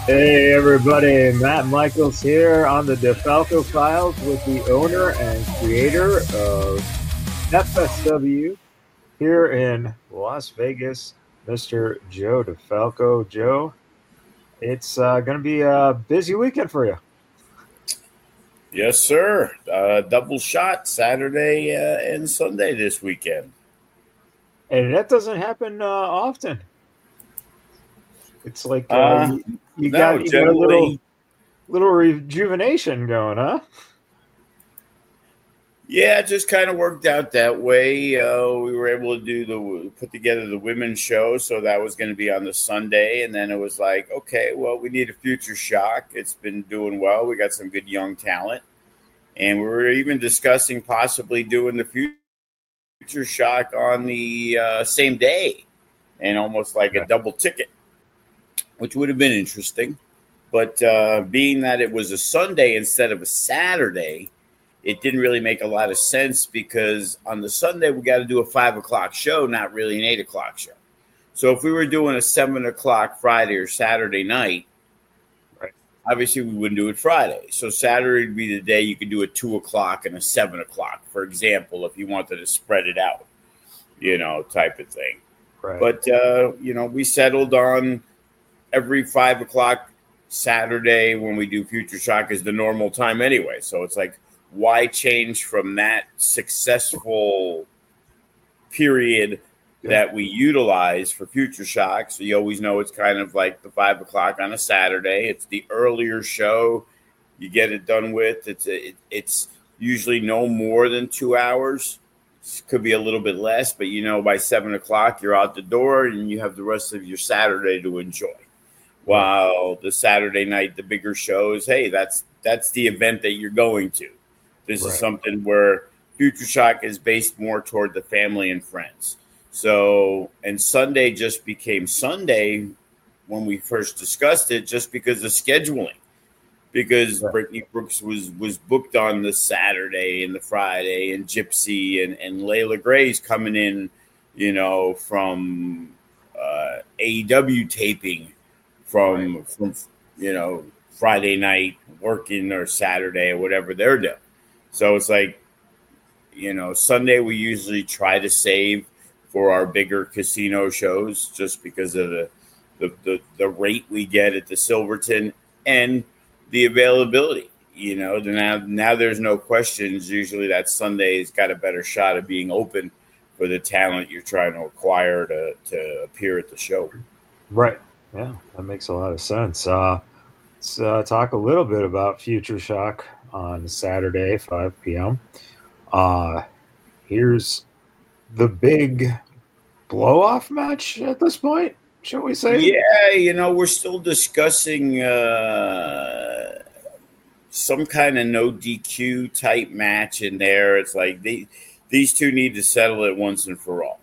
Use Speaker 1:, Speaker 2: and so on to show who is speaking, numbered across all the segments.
Speaker 1: Hey everybody, Matt Michaels here on the DeFalco Files with the owner and creator of FSW here in Las Vegas, Mr. Joe DeFalco. Joe, it's going to be a busy weekend for you.
Speaker 2: Yes, sir. Double shot Saturday and Sunday this weekend.
Speaker 1: And that doesn't happen often. It's like you got a little rejuvenation going, huh?
Speaker 2: Yeah, it just kind of worked out that way. We were able to put together the women's show, so that was going to be on the Sunday, and then it was like, okay, well, we need a Future Shock. It's been doing well. We got some good young talent, and we were even discussing possibly doing the Future Shock on the same day, and almost like a double ticket, which would have been interesting. But being that it was a Sunday instead of a Saturday, it didn't really make a lot of sense because on the Sunday, we got to do a 5 o'clock show, not really an 8 o'clock show. So if we were doing a 7 o'clock Friday or Saturday night,
Speaker 1: right,
Speaker 2: obviously we wouldn't do it Friday. So Saturday would be the day you could do a 2 o'clock and a 7 o'clock, for example, if you wanted to spread it out, type of thing.
Speaker 1: Right.
Speaker 2: But, we settled on every 5 o'clock Saturday when we do Future Shock is the normal time anyway. So it's like, why change from that successful period that we utilize for Future Shock? So you always know it's kind of like the 5 o'clock on a Saturday. It's the earlier show. You get it done with. It's usually no more than 2 hours. It could be a little bit less, but by 7 o'clock you're out the door and you have the rest of your Saturday to enjoy. While the Saturday night, the bigger shows, hey, that's the event that you're going to. This is something where Future Shock is based more toward the family and friends. So, and Sunday just became Sunday when we first discussed it, just because of scheduling. Because Brittany Brooks was booked on the Saturday and the Friday, and Gypsy and Layla Gray's coming in, from AEW taping from Friday night working or Saturday or whatever they're doing. So it's like, Sunday we usually try to save for our bigger casino shows just because of the rate we get at the Silverton and the availability. Now there's no questions. Usually that Sunday's got a better shot of being open for the talent you're trying to acquire to appear at the show.
Speaker 1: Right. Yeah, that makes a lot of sense. Let's talk a little bit about Future Shock on Saturday, 5 p.m. Here's the big blow-off match at this point, shall we say?
Speaker 2: Yeah, we're still discussing some kind of no DQ type match in there. It's like these two need to settle it once and for all,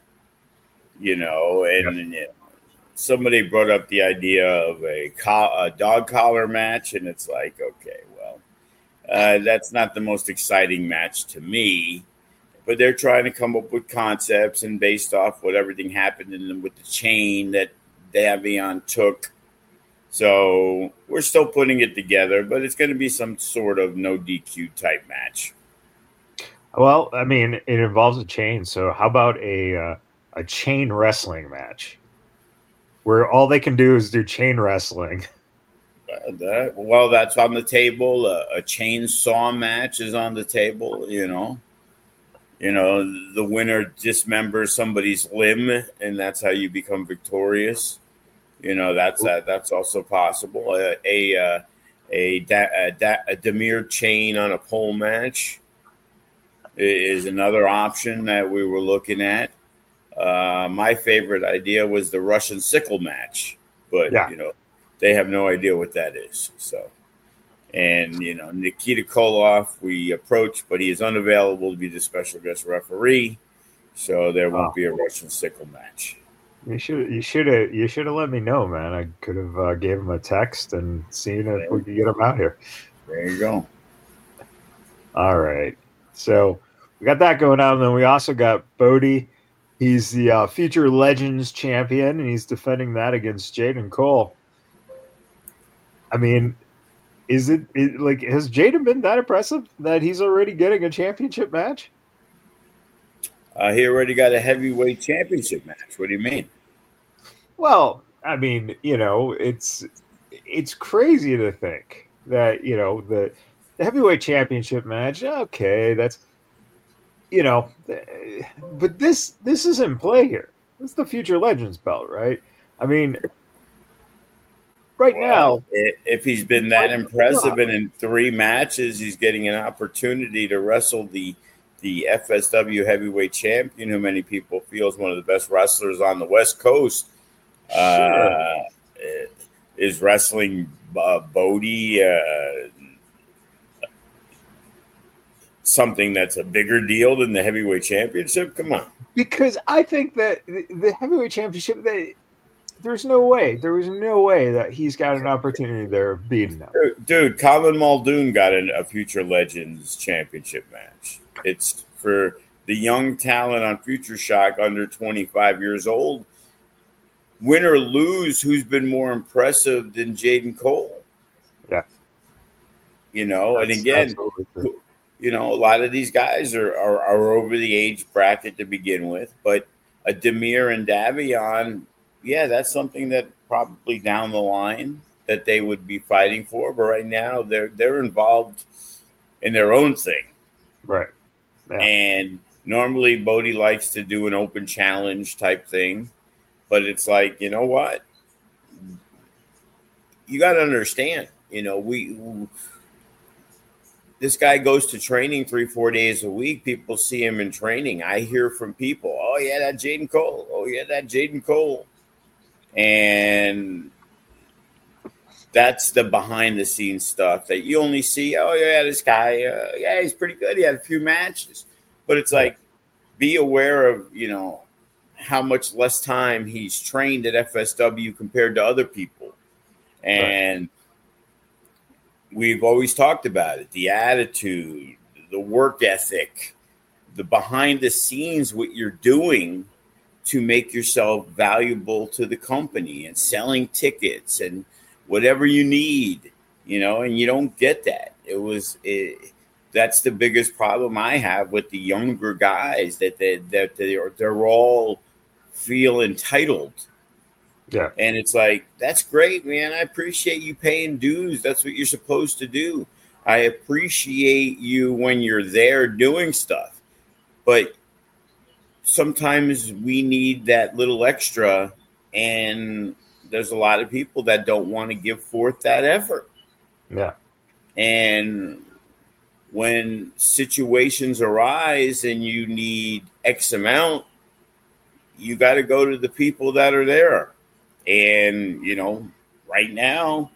Speaker 2: somebody brought up the idea of a dog collar match, and it's like, okay, well, that's not the most exciting match to me. But they're trying to come up with concepts, and based off what everything happened with the chain that Davion took. So we're still putting it together, but it's going to be some sort of no DQ type match.
Speaker 1: Well, I mean, it involves a chain. So how about a chain wrestling match? Where all they can do is do chain wrestling.
Speaker 2: Well, that's on the table. A chainsaw match is on the table. The winner dismembers somebody's limb, and that's how you become victorious. That's also possible. A Demir chain on a pole match is another option that we were looking at. My favorite idea was the Russian sickle match, but they have no idea what that is. So, and Nikita Koloff we approached, but he is unavailable to be the special guest referee, so there won't be a Russian sickle match.
Speaker 1: You should have let me know, man. I could have gave him a text and seen if we could get him out here.
Speaker 2: There you go.
Speaker 1: All right, so we got that going on, and then we also got Bodie. He's the Future Legends champion, and he's defending that against Jaden Cole. I mean, is it like, has Jaden been that impressive that he's already getting a championship match?
Speaker 2: He already got a heavyweight championship match. What do you mean?
Speaker 1: Well, I mean, it's crazy to think that the heavyweight championship match. Okay, that's but this is in play here. This is the Future Legends belt, right? I mean, right
Speaker 2: Well,
Speaker 1: now,
Speaker 2: if he's been that impressive and in 3 matches, he's getting an opportunity to wrestle the FSW heavyweight champion, who many people feel is one of the best wrestlers on the West Coast.
Speaker 1: sure.
Speaker 2: Is wrestling Bodie something that's a bigger deal than the heavyweight championship? Come on.
Speaker 1: Because I think that the heavyweight championship, there was no way that he's got an opportunity there of beating him.
Speaker 2: Dude, Colin Muldoon got a Future Legends championship match. It's for the young talent on Future Shock under 25 years old. Win or lose, who's been more impressive than Jaden Cole?
Speaker 1: Yeah.
Speaker 2: And again, a lot of these guys are over the age bracket to begin with, but a Demir and Davion, yeah, that's something that probably down the line that they would be fighting for. But right now, they're involved in their own thing,
Speaker 1: right? Yeah.
Speaker 2: And normally, Bodie likes to do an open challenge type thing, but it's like, you know what? You got to understand. This guy goes to training 3-4 days a week. People see him in training. I hear from people, oh, yeah, that Jaden Cole. Oh, yeah, that Jaden Cole. And that's the behind-the-scenes stuff that you only see. Oh, yeah, this guy, yeah, he's pretty good. He had a few matches. But it's like, be aware of, how much less time he's trained at FSW compared to other people. And we've always talked about it, the attitude, the work ethic, the behind the scenes, what you're doing to make yourself valuable to the company and selling tickets and whatever you need, and you don't get that. That's the biggest problem I have with the younger guys, that they're all feel entitled.
Speaker 1: Yeah.
Speaker 2: And it's like, that's great, man. I appreciate you paying dues. That's what you're supposed to do. I appreciate you when you're there doing stuff. But sometimes we need that little extra, and there's a lot of people that don't want to give forth that effort.
Speaker 1: Yeah.
Speaker 2: And when situations arise and you need X amount, you got to go to the people that are there. And, right now,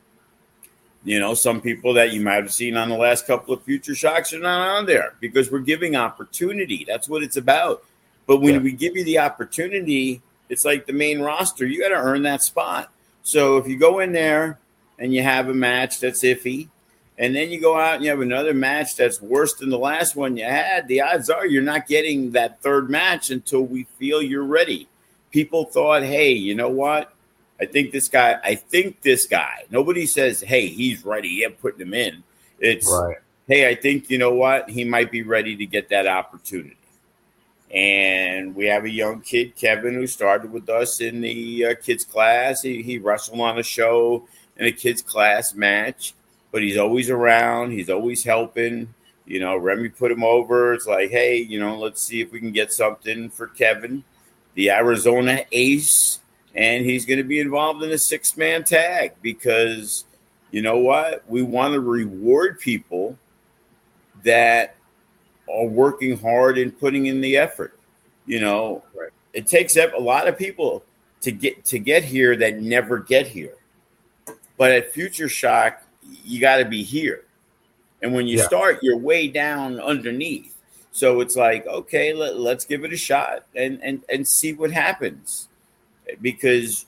Speaker 2: some people that you might have seen on the last couple of Future Shocks are not on there because we're giving opportunity. That's what it's about. But when we give you the opportunity, it's like the main roster. You got to earn that spot. So if you go in there and you have a match that's iffy, and then you go out and you have another match that's worse than the last one you had, the odds are you're not getting that third match until we feel you're ready. People thought, hey, you know what? I think this guy. Nobody says, hey, he's ready. Yeah, putting him in. It's, hey, I think, you know what? He might be ready to get that opportunity. And we have a young kid, Kevin, who started with us in the kids class. He wrestled on a show in a kids class match, but he's always around. He's always helping. Remy put him over. It's like, hey, let's see if we can get something for Kevin, the Arizona ace. And he's going to be involved in a 6-man tag because, you know what? We want to reward people that are working hard and putting in the effort. It takes a lot of people to get here that never get here. But at Future Shock, you got to be here. And when you start, you're way down underneath. So it's like, okay, let's give it a shot and see what happens. Because,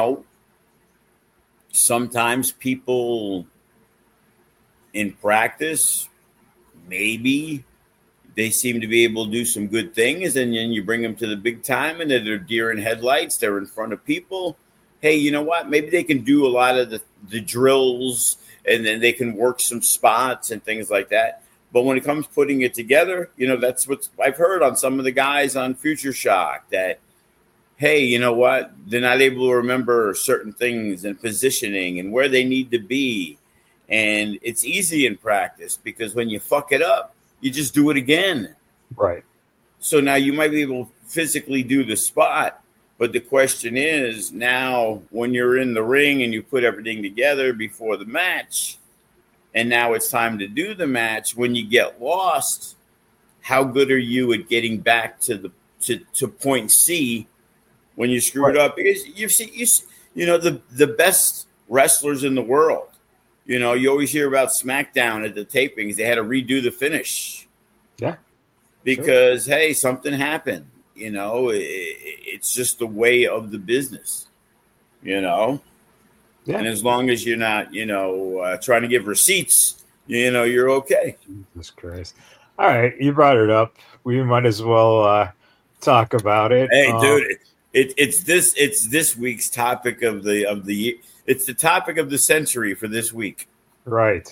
Speaker 2: sometimes people in practice, maybe they seem to be able to do some good things, and then you bring them to the big time and they're deer in headlights. They're in front of people. hey, you know what? Maybe they can do a lot of the drills, and then they can work some spots and things like that. But when it comes putting it together, that's what I've heard on some of the guys on Future Shock, that, hey, you know what? They're not able to remember certain things and positioning and where they need to be. And it's easy in practice because when you fuck it up, you just do it again.
Speaker 1: Right.
Speaker 2: So now you might be able to physically do the spot. But the question is, now when you're in the ring and you put everything together before the match, and now it's time to do the match, when you get lost, how good are you at getting back to point C when you screw it up? Because you've seen, the best wrestlers in the world. You always hear about SmackDown at the tapings. They had to redo the finish.
Speaker 1: Yeah.
Speaker 2: Because, hey, something happened. It's just the way of the business, Yeah. And as long as you're not, trying to give receipts, you're okay.
Speaker 1: Jesus Christ. All right. You brought it up. We might as well talk about it.
Speaker 2: Hey, dude, it's this week's topic of the it's the topic of the century for this week.
Speaker 1: Right.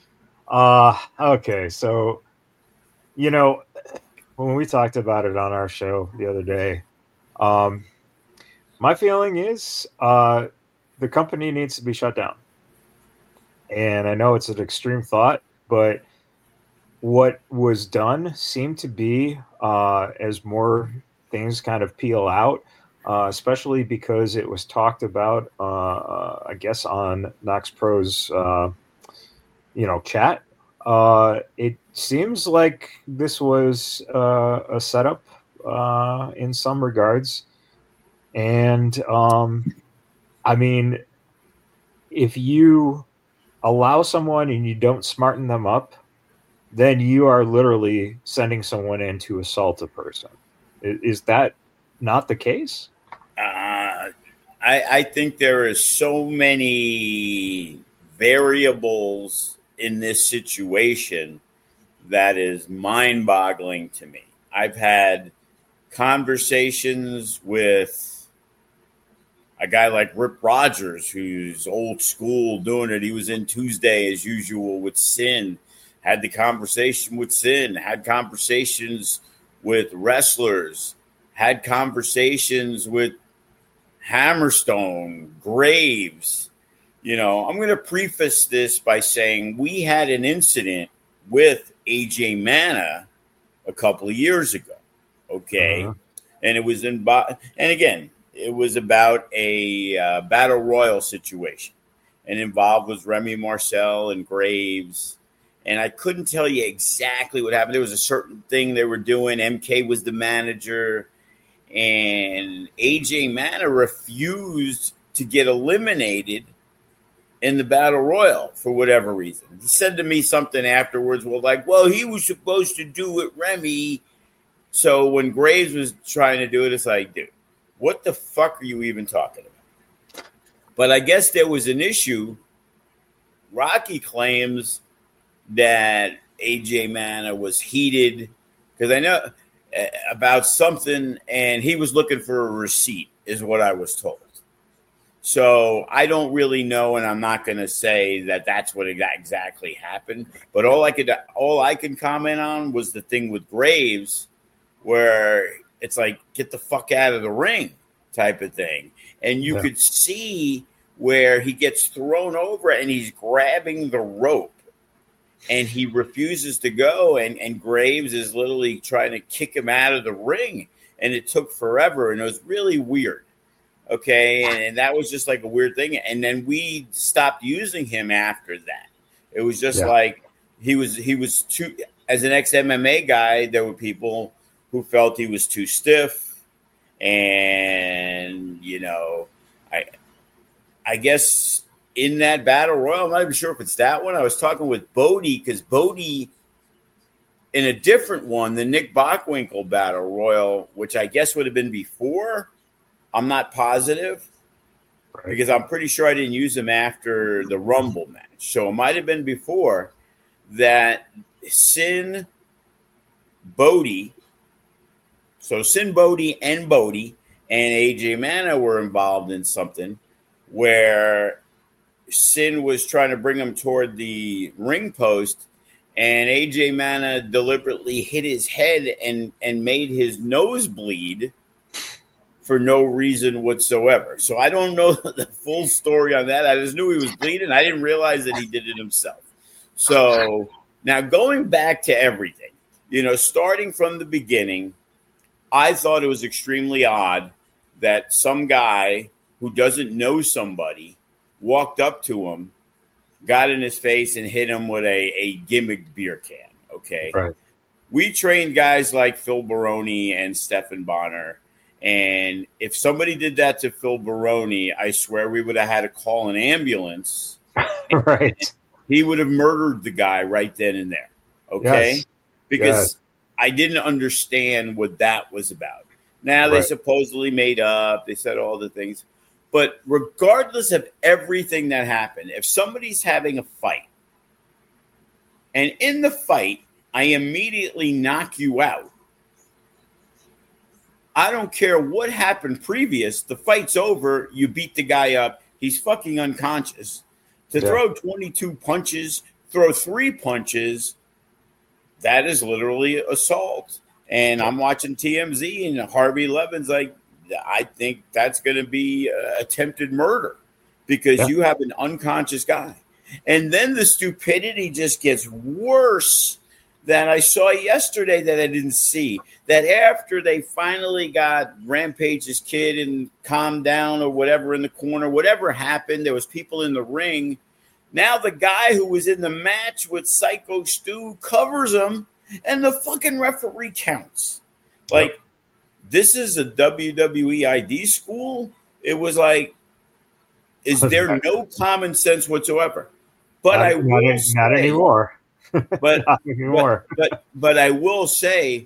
Speaker 1: Okay. So, when we talked about it on our show the other day, my feeling is the company needs to be shut down. And I know it's an extreme thought, but what was done seemed to be, as more things kind of peel out, especially because it was talked about, I guess, on Nox Pro's, chat. It seems like this was a setup in some regards. And, I mean, if you allow someone and you don't smarten them up, then you are literally sending someone in to assault a person. Is that not the case?
Speaker 2: I think there is so many variables in this situation that is mind-boggling to me. I've had conversations with a guy like Rip Rogers, who's old school doing it. He was in Tuesday as usual with Sin, had the conversation with Sin, had conversations with wrestlers, had conversations with Hammerstone, Graves. I'm going to preface this by saying we had an incident with AJ Mana a couple of years ago. Okay. Uh-huh. And it was it was about a battle royal situation, and involved was Remy Marcel and Graves. And I couldn't tell you exactly what happened. There was a certain thing they were doing. MK was the manager, and AJ Mana refused to get eliminated in the battle royal for whatever reason. He said to me something afterwards, he was supposed to do it, Remy. So when Graves was trying to do it, it's like, dude, what the fuck are you even talking about? But I guess there was an issue. Rocky claims that AJ Mana was heated because I know about something, and he was looking for a receipt, is what I was told. So I don't really know, and I'm not going to say that that's what exactly happened. But all I can comment on was the thing with Graves, where it's like, get the fuck out of the ring type of thing. And you could see where he gets thrown over and he's grabbing the rope and he refuses to go. And Graves is literally trying to kick him out of the ring. And it took forever. And it was really weird. Okay. And that was just like a weird thing. And then we stopped using him after that. It was just like he was too, as an ex-MMA guy, there were people who felt he was too stiff. And, I guess in that battle royal, I'm not even sure if it's that one. I was talking with Bodie, because Bodie, in a different one, the Nick Bockwinkel battle royal, which I guess would have been before, I'm not positive, because I'm pretty sure I didn't use him after the Rumble match. So it might have been before that. Sin, Bodie, and AJ Mana were involved in something where Sin was trying to bring him toward the ring post, and AJ Mana deliberately hit his head and made his nose bleed for no reason whatsoever. So I don't know the full story on that. I just knew he was bleeding. I didn't realize that he did it himself. So now going back to everything, starting from the beginning, I thought it was extremely odd that some guy who doesn't know somebody walked up to him, got in his face, and hit him with a gimmick beer can. Okay.
Speaker 1: Right.
Speaker 2: We trained guys like Phil Baroni and Stephan Bonnar. And if somebody did that to Phil Baroni, I swear we would have had to call an ambulance.
Speaker 1: Right.
Speaker 2: He would have murdered the guy right then and there. Okay.
Speaker 1: Yes.
Speaker 2: Because I didn't understand what that was about. Now they supposedly made up. They said all the things. But regardless of everything that happened, if somebody's having a fight, and in the fight, I immediately knock you out, I don't care what happened previous. The fight's over. You beat the guy up. He's fucking unconscious. To throw 22 punches, throw 3 punches, that is literally assault. And I'm watching TMZ, and Harvey Levin's like, I think that's going to be attempted murder because you have an unconscious guy. And then the stupidity just gets worse that I saw yesterday that I didn't see. That after they finally got Rampage's kid and calmed down or whatever in the corner, whatever happened, there was people in the ring. Now the guy who was in the match with Psycho Stu covers him, and the fucking referee counts. Like, this is a WWE ID school? It was like, is there no common sense whatsoever? But I will say,
Speaker 1: not anymore.
Speaker 2: But
Speaker 1: not anymore.
Speaker 2: But I will say,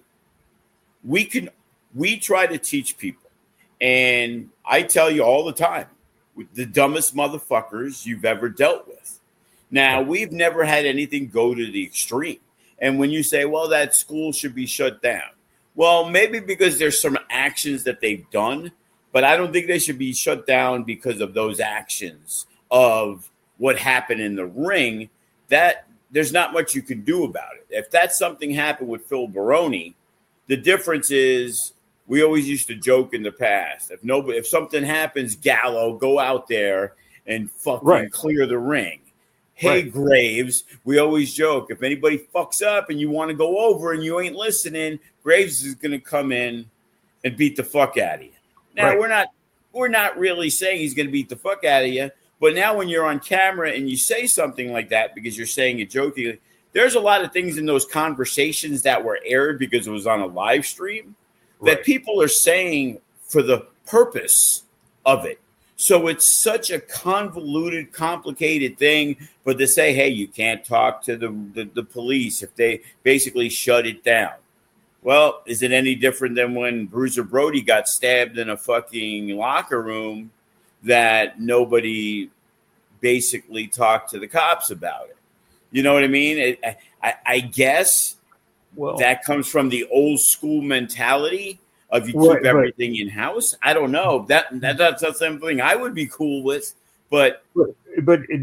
Speaker 2: we try to teach people, and I tell you all the time, with the dumbest motherfuckers you've ever dealt with. Now, we've never had anything go to the extreme. And when you say, well, that school should be shut down, well, maybe because there's some actions that they've done, but I don't think they should be shut down because of those actions of what happened in the ring. That there's not much you can do about it. If that's something happened with Phil Baroni, the difference is we always used to joke in the past. If something happens, Gallo, go out there and fucking clear the ring. Hey, Graves, we always joke, if anybody fucks up and you want to go over and you ain't listening, Graves is going to come in and beat the fuck out of you. Now, we're not really saying he's going to beat the fuck out of you, but now when you're on camera and you say something like that because you're saying it jokingly, there's a lot of things in those conversations that were aired because it was on a live stream that people are saying for the purpose of it. So it's such a convoluted, complicated thing. But to say, hey, you can't talk to the police if they basically shut it down. Well, is it any different than when Bruiser Brody got stabbed in a fucking locker room that nobody basically talked to the cops about it? You know what I mean? I guess that comes from the old school mentality of you keep everything in house. I don't know. That's something I would be cool with, but
Speaker 1: you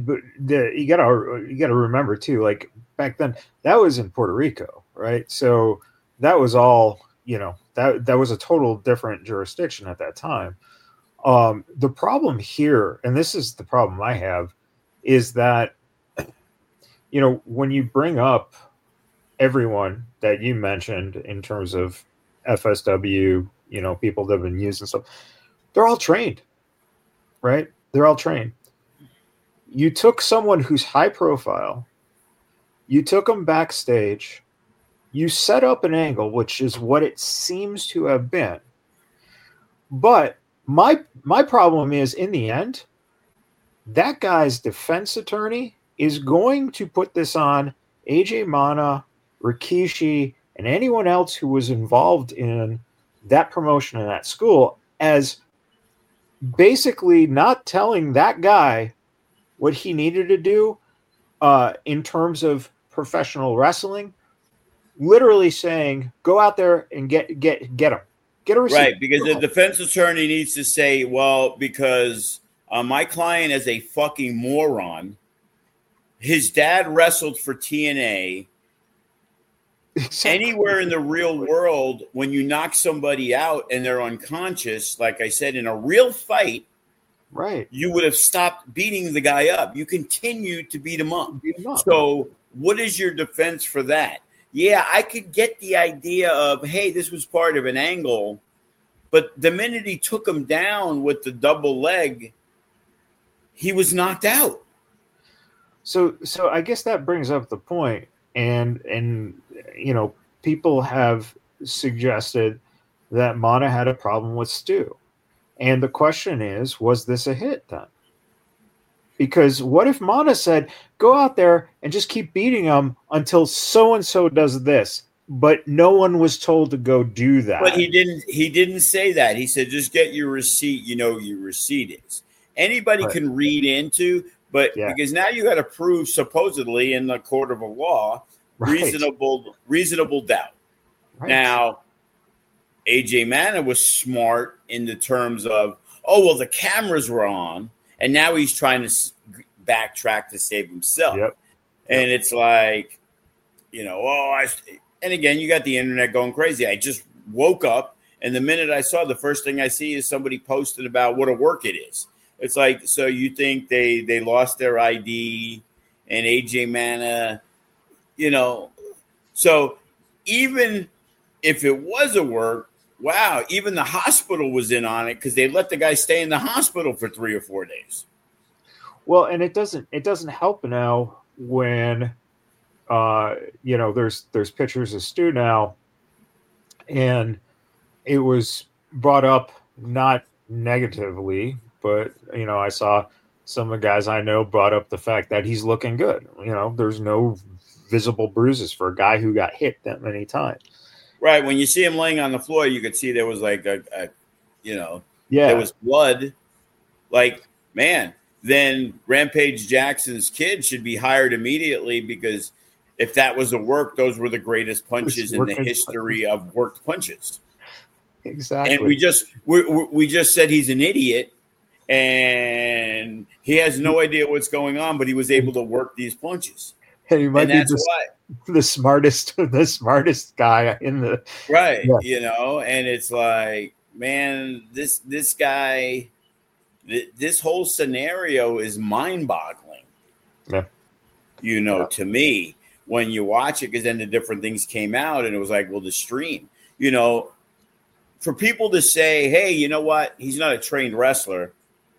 Speaker 1: gotta remember too. Like back then, that was in Puerto Rico, right? So that was all that was a total different jurisdiction at that time. The problem here, and this is the problem I have, is that when you bring up everyone that you mentioned in terms of FSW, people that have been used and stuff, they're all trained, right? They're all trained. You took someone who's high profile, you took them backstage, you set up an angle, which is what it seems to have been. But my problem is, in the end, that guy's defense attorney is going to put this on AJ Mana, Rikishi, and anyone else who was involved in that promotion in that school as basically not telling that guy what he needed to do in terms of professional wrestling, literally saying, go out there and get him. Get a receipt.
Speaker 2: Right, because the defense attorney needs to say, well, because My client is a fucking moron. His dad wrestled for TNA. Exactly. Anywhere in the real world, when you knock somebody out and they're unconscious, like I said, in a real fight,
Speaker 1: right,
Speaker 2: you would have stopped beating the guy up. You continue to beat him up. So what is your defense for that? Yeah, I could get the idea of, hey, this was part of an angle. But the minute he took him down with the double leg, he was knocked out.
Speaker 1: So I guess that brings up the point. And you know, people have suggested that Mana had a problem with Stu. And the question is, was this a hit then? Because what if Mana said, go out there and just keep beating him until so-and-so does this, but no one was told to go do that?
Speaker 2: But he didn't say that. He said, just get your receipt. You know, your receipt is. Anybody can read into, but because now you got to prove supposedly in the court of a law, reasonable doubt. Right. Now, AJ Mana was smart in the terms of, oh, well, the cameras were on, and now he's trying to backtrack to save himself. Yep. And it's like, you know, and again, you got the internet going crazy. I just woke up, and the minute I saw, the first thing I see is somebody posted about what a work it is. It's like, so you think they lost their ID and AJ Mana, you know. So even if it was a work, wow, even the hospital was in on it because they let the guy stay in the hospital for 3 or 4 days.
Speaker 1: Well, and it doesn't help now when you know, there's pictures of Stu now, and it was brought up not negatively, but you know, I saw some of the guys I know brought up the fact that he's looking good. You know, there's no visible bruises for a guy who got hit that many times.
Speaker 2: Right. When you see him laying on the floor, you could see there was like there was blood. Like, man, then Rampage Jackson's kid should be hired immediately, because if that was a work, those were the greatest punches in the history of worked punches.
Speaker 1: Exactly.
Speaker 2: And we just said he's an idiot and he has no idea what's going on, but he was able to work these punches.
Speaker 1: And he might be the smartest guy in the
Speaker 2: right. Yeah. You know, and it's like, man, this guy, this whole scenario is mind-boggling.
Speaker 1: Yeah.
Speaker 2: You know, to me, when you watch it, because then the different things came out, and it was like, well, the stream, you know, for people to say, hey, you know what, he's not a trained wrestler.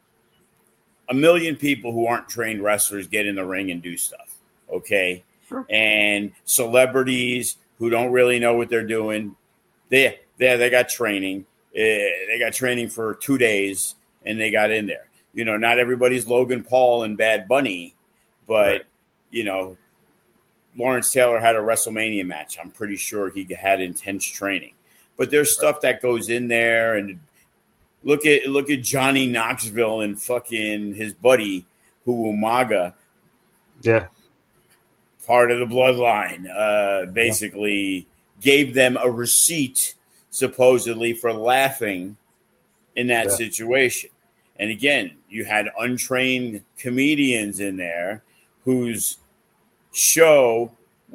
Speaker 2: A million people who aren't trained wrestlers get in the ring and do stuff. Okay. Sure. And celebrities who don't really know what they're doing, they got training. They got training for 2 days and they got in there. You know, not everybody's Logan Paul and Bad Bunny, but, you know, Lawrence Taylor had a WrestleMania match. I'm pretty sure he had intense training. But there's stuff that goes in there. And look at Johnny Knoxville and fucking his buddy, Umaga.
Speaker 1: Yeah.
Speaker 2: Part of the bloodline, basically gave them a receipt, supposedly, for laughing in that situation. And again, you had untrained comedians in there whose show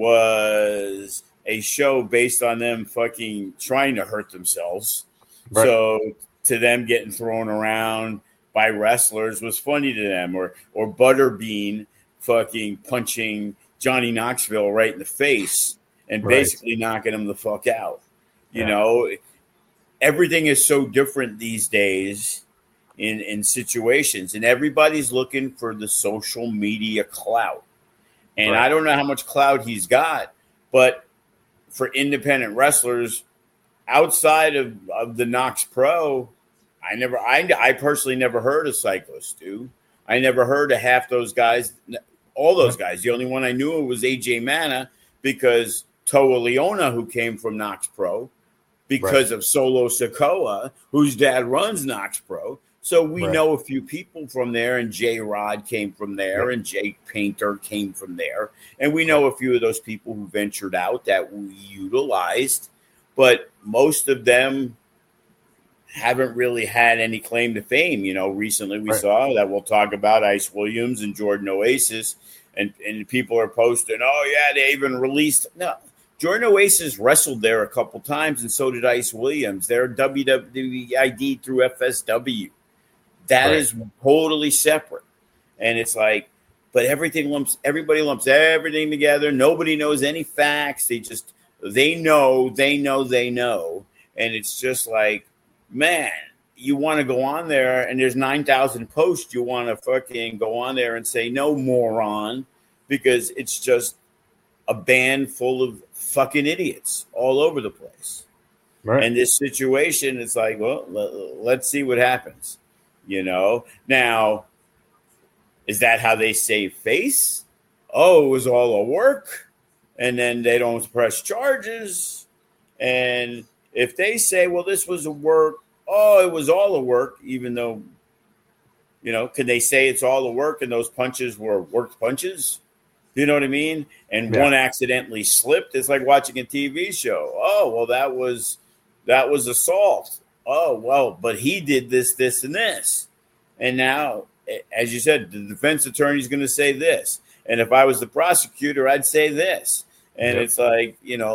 Speaker 2: was a show based on them fucking trying to hurt themselves. Right. So to them, getting thrown around by wrestlers was funny to them. Or Butterbean fucking punching Johnny Knoxville right in the face and basically knocking him the fuck out. You know, everything is so different these days in situations, and everybody's looking for the social media clout. And I don't know how much clout he's got, but for independent wrestlers outside of the Knox Pro, I personally never heard of Cyclist, dude. I never heard of half those guys. All those guys. The only one I knew was AJ Mana, because Toa Leona, who came from Knox Pro, because of Solo Sikoa, whose dad runs Knox Pro. So we know a few people from there, and J Rod came from there, and Jake Painter came from there. And we know a few of those people who ventured out that we utilized, but most of them haven't really had any claim to fame. Recently we saw that we'll talk about Ice Williams and Jordan Oasis, and people are posting, oh, yeah, they even released. No, Jordan Oasis wrestled there a couple times, and so did Ice Williams. They're WWE ID through FSW. That is totally separate. And it's like, but everybody lumps everything together. Nobody knows any facts. They know. And it's just like, man, you want to go on there and there's 9,000 posts. You want to fucking go on there and say, no, moron, because it's just a band full of fucking idiots all over the place. Right. And this situation is like, well, let's see what happens. Now, is that how they save face? Oh, it was all a work, and then they don't press charges. And if they say, well, this was a work, oh, it was all a work, even though, can they say it's all a work and those punches were worked punches? You know what I mean? And one accidentally slipped. It's like watching a TV show. Oh, well, that was assault. Oh, well, but he did this, this, and this. And now, as you said, the defense attorney is going to say this. And if I was the prosecutor, I'd say this. And it's like,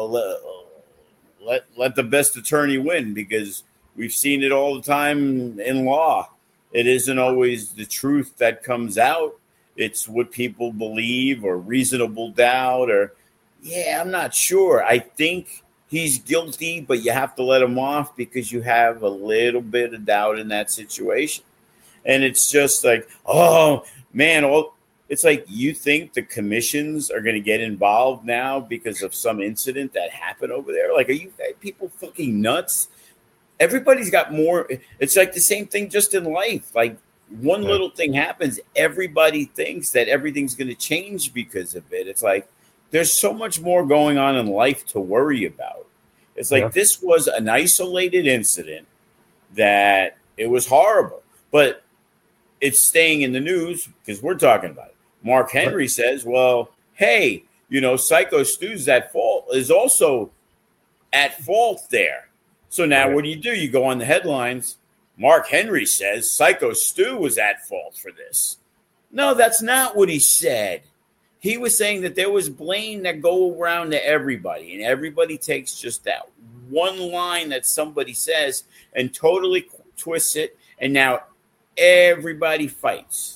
Speaker 2: let the best attorney win, because we've seen it all the time in law. It isn't always the truth that comes out. It's what people believe or reasonable doubt or, I'm not sure. I think he's guilty, but you have to let him off because you have a little bit of doubt in that situation. And it's just like, oh, man, it's like you think the commissions are going to get involved now because of some incident that happened over there? Like, are you people fucking nuts? Everybody's got more. It's like the same thing just in life. Like, one little thing happens, everybody thinks that everything's going to change because of it. It's like there's so much more going on in life to worry about. It's like this was an isolated incident that it was horrible, but it's staying in the news because we're talking about it. Mark Henry says, well, hey, Psycho Stu's is also at fault there. So now what do? You go on the headlines. Mark Henry says Psycho Stu was at fault for this. No, that's not what he said. He was saying that there was blame that go around to everybody, and everybody takes just that one line that somebody says and totally twists it, and now everybody fights.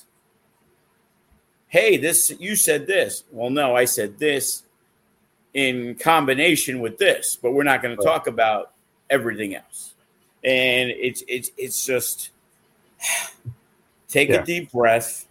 Speaker 2: Hey, you said this. Well, no, I said this in combination with this, but we're not going to talk about everything else. And it's just take a deep breath,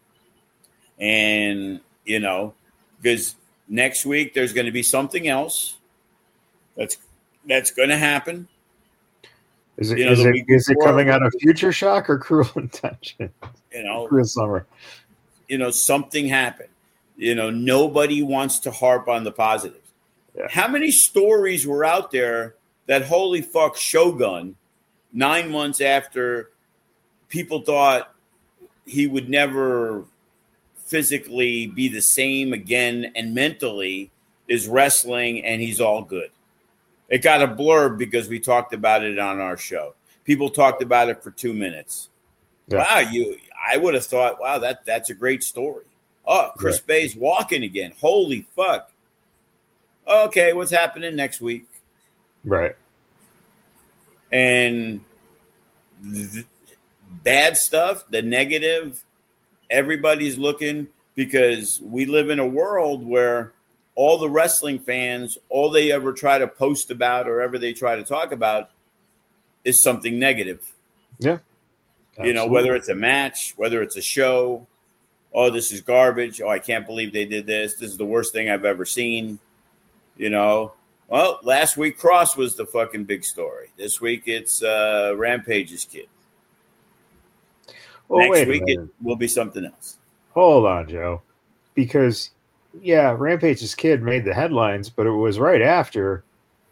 Speaker 2: and because next week there's going to be something else that's going to happen.
Speaker 1: Is it coming out of Future Shock or Cruel Intention? Cruel Summer.
Speaker 2: Something happened. Nobody wants to harp on the positives. Yeah. How many stories were out there that holy fuck Shogun, 9 months after people thought he would never physically be the same again and mentally is wrestling and he's all good. It got a blurb because we talked about it on our show. People talked about it for 2 minutes. Yeah. Wow, I would have thought, wow, that's a great story. Oh, Chris Bay's walking again. Holy fuck. Okay, what's happening next week?
Speaker 1: Right.
Speaker 2: And the bad stuff, the negative, everybody's looking, because we live in a world where all the wrestling fans, all they ever try to post about or ever they try to talk about is something negative.
Speaker 1: Yeah. Absolutely.
Speaker 2: Whether it's a match, whether it's a show, oh, this is garbage. Oh, I can't believe they did this. This is the worst thing I've ever seen. Well, last week Cross was the fucking big story. This week it's Rampage's kid. Well, next week it will be something else.
Speaker 1: Hold on, Joe. Because, Rampage's kid made the headlines, but it was right after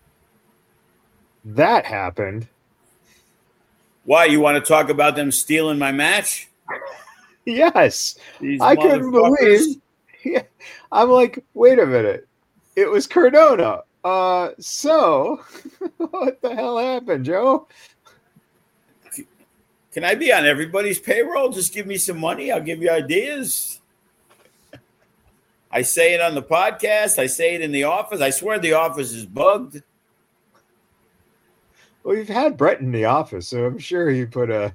Speaker 1: that happened.
Speaker 2: Why? You want to talk about them stealing my match?
Speaker 1: Yes. I couldn't believe. Yeah. I'm like, wait a minute. It was Cardona. So what the hell happened, Joe?
Speaker 2: Can I be on everybody's payroll? Just give me some money. I'll give you ideas. I say it on the podcast. I say it in the office. I swear the office is bugged.
Speaker 1: Well, you've had Brett in the office, so I'm sure he put a...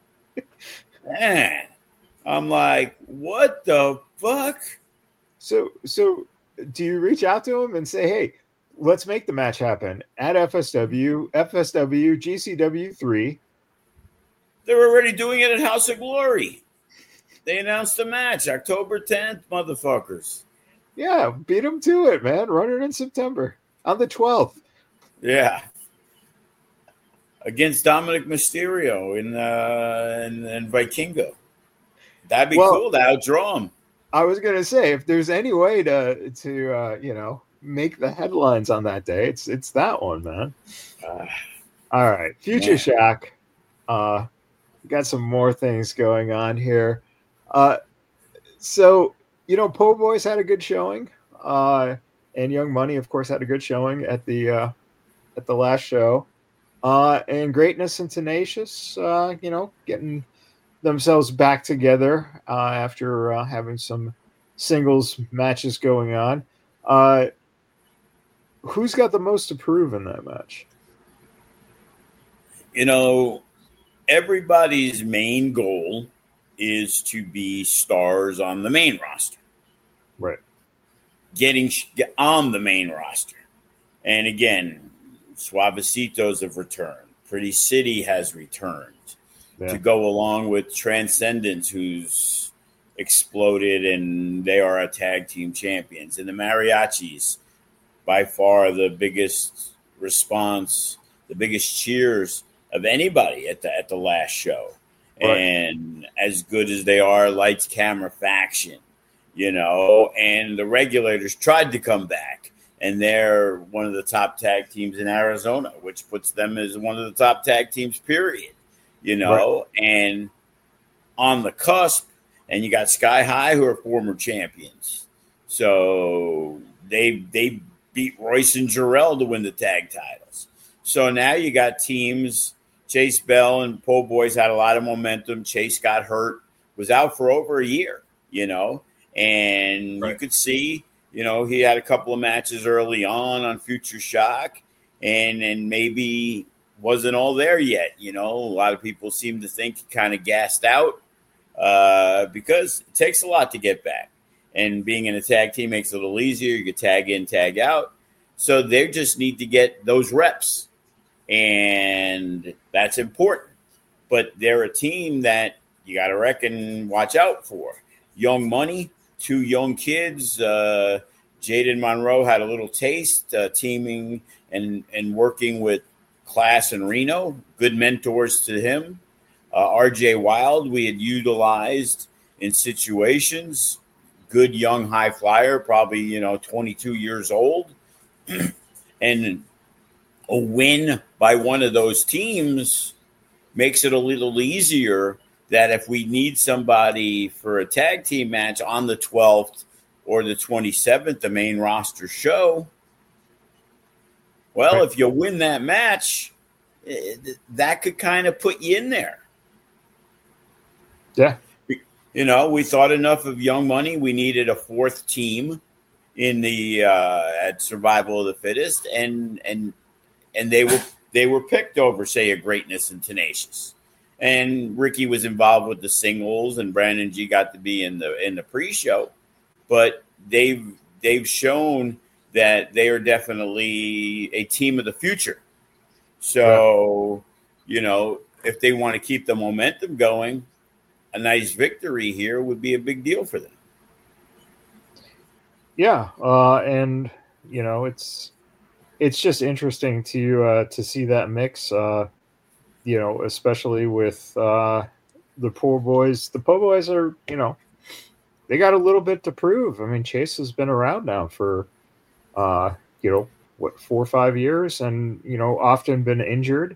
Speaker 2: Man, I'm like, what the fuck?
Speaker 1: So do you reach out to him and say, hey, let's make the match happen at FSW, GCW 3?
Speaker 2: They're already doing it at House of Glory. They announced the match October 10th, motherfuckers.
Speaker 1: Yeah, beat them to it, man. Run it in September on the 12th.
Speaker 2: Yeah. Against Dominic Mysterio and Vikingo. That'd be cool to outdraw him.
Speaker 1: I was going to say, if there's any way to make the headlines on that day, it's that one, man. All right. Future Shock. Got some more things going on here. So, Po' Boys had a good showing. And Young Money, of course, had a good showing at the last show. And Greatness and Tenacious, getting themselves back together after having some singles matches going on. Who's got the most to prove in that match?
Speaker 2: Everybody's main goal is to be stars on the main roster.
Speaker 1: Right.
Speaker 2: Getting on the main roster. And again, Suavecitos have returned. Pretty City has returned to go along with Transcendence, who's exploded, and they are a tag team champions. And the Mariachis, by far the biggest response, the biggest cheers of anybody at the last show. Right. And as good as they are, Lights, Camera, Faction, and the Regulators tried to come back. And they're one of the top tag teams in Arizona, which puts them as one of the top tag teams, period. Right. And on the cusp, and you got Sky High, who are former champions. So they beat Royce and Jarrell to win the tag titles. So now you got teams. Chase Bell and Po' Boys had a lot of momentum. Chase got hurt, was out for over a year, and right. You could see, he had a couple of matches early on Future Shock, and maybe wasn't all there yet. A lot of people seem to think he kind of gassed out because it takes a lot to get back. And being in a tag team makes it a little easier. You can tag in, tag out. So they just need to get those reps. And that's important. But they're a team that you got to watch out for. Young Money, 2 young kids. Jaden Monroe had a little taste, teaming and working with Class and Reno. Good mentors to him. RJ Wild, we had utilized in situations. Good young high flyer, probably, 22 years old. And a win by one of those teams makes it a little easier that if we need somebody for a tag team match on the 12th or the 27th, the main roster show, well, if you win that match, that could kind of put you in there.
Speaker 1: Yeah.
Speaker 2: We thought enough of Young Money. We needed a 4th team in the at Survival of the Fittest, and they were picked over, say, a Greatness and Tenacious. And Ricky was involved with the singles, and Brandon G got to be in the pre-show. But they've shown that they are definitely a team of the future. So, if they want to keep the momentum going, a nice victory here would be a big deal for them. Yeah,
Speaker 1: and it's just interesting to see that mix. Especially with the Po' Boys. The Po' Boys are, they got a little bit to prove. I mean, Chase has been around now for, 4 or 5 years, and often been injured.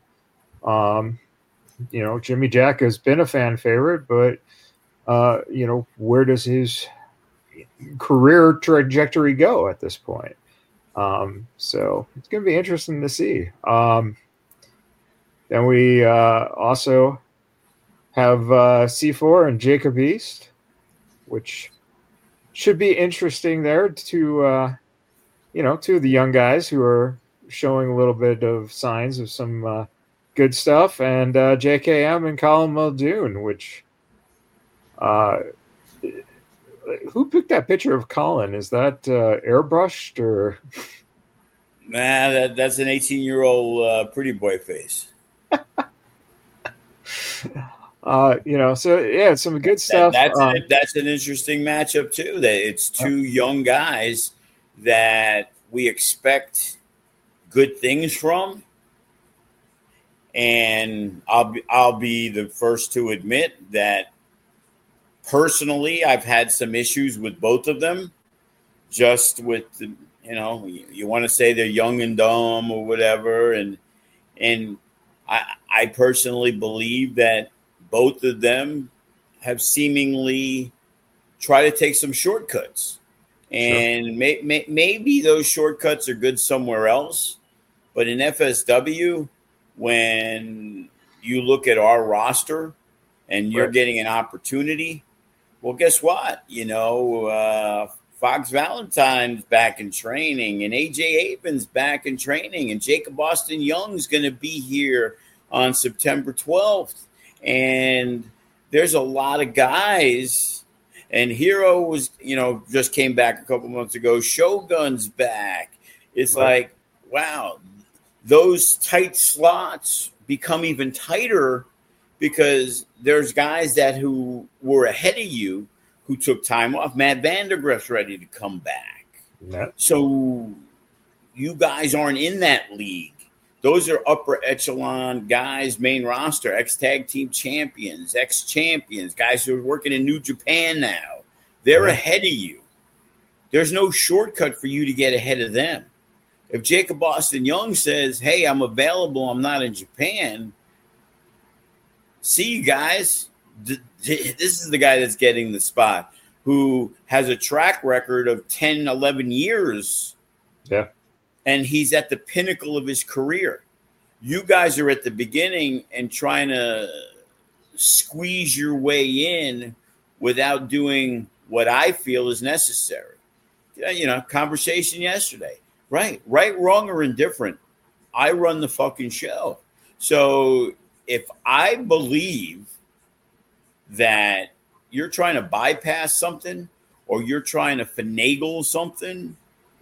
Speaker 1: Jimmy Jack has been a fan favorite, but where does his career trajectory go at this point? So it's going to be interesting to see. Then we also have C4 and Jacob East, which should be interesting there to two of the young guys who are showing a little bit of signs of some good stuff, and JKM and Colin Muldoon, which who picked that picture of Colin? Is that airbrushed or?
Speaker 2: Nah, that's an 18-year-old pretty boy face.
Speaker 1: So yeah, some good stuff.
Speaker 2: That's an interesting matchup too. That it's two young guys that we expect good things from, and I'll be the first to admit that personally I've had some issues with both of them. Just with the, you want to say they're young and dumb or whatever, and I personally believe that both of them have seemingly tried to take some shortcuts. And maybe those shortcuts are good somewhere else. But in FSW, when you look at our roster and you're getting an opportunity, well, guess what? Fox Valentine's back in training, and AJ Avon's back in training, and Jacob Austin Young's going to be here on September 12th. And there's a lot of guys, and Hero was, just came back a couple months ago. Shogun's back. It's like, wow, those tight slots become even tighter because there's guys who were ahead of you who took time off. Matt Vandergrift's ready to come back.
Speaker 1: Yep.
Speaker 2: So you guys aren't in that league. Those are upper echelon guys, main roster, ex-tag team champions, ex-champions, guys who are working in New Japan now. They're ahead of you. There's no shortcut for you to get ahead of them. If Jacob Austin Young says, hey, I'm available, I'm not in Japan, see you guys. This is the guy that's getting the spot, who has a track record of 10, 11 years.
Speaker 1: Yeah.
Speaker 2: And he's at the pinnacle of his career. You guys are at the beginning and trying to squeeze your way in without doing what I feel is necessary. Conversation yesterday. Right, wrong, or indifferent. I run the fucking show. So if I believe that you're trying to bypass something or you're trying to finagle something,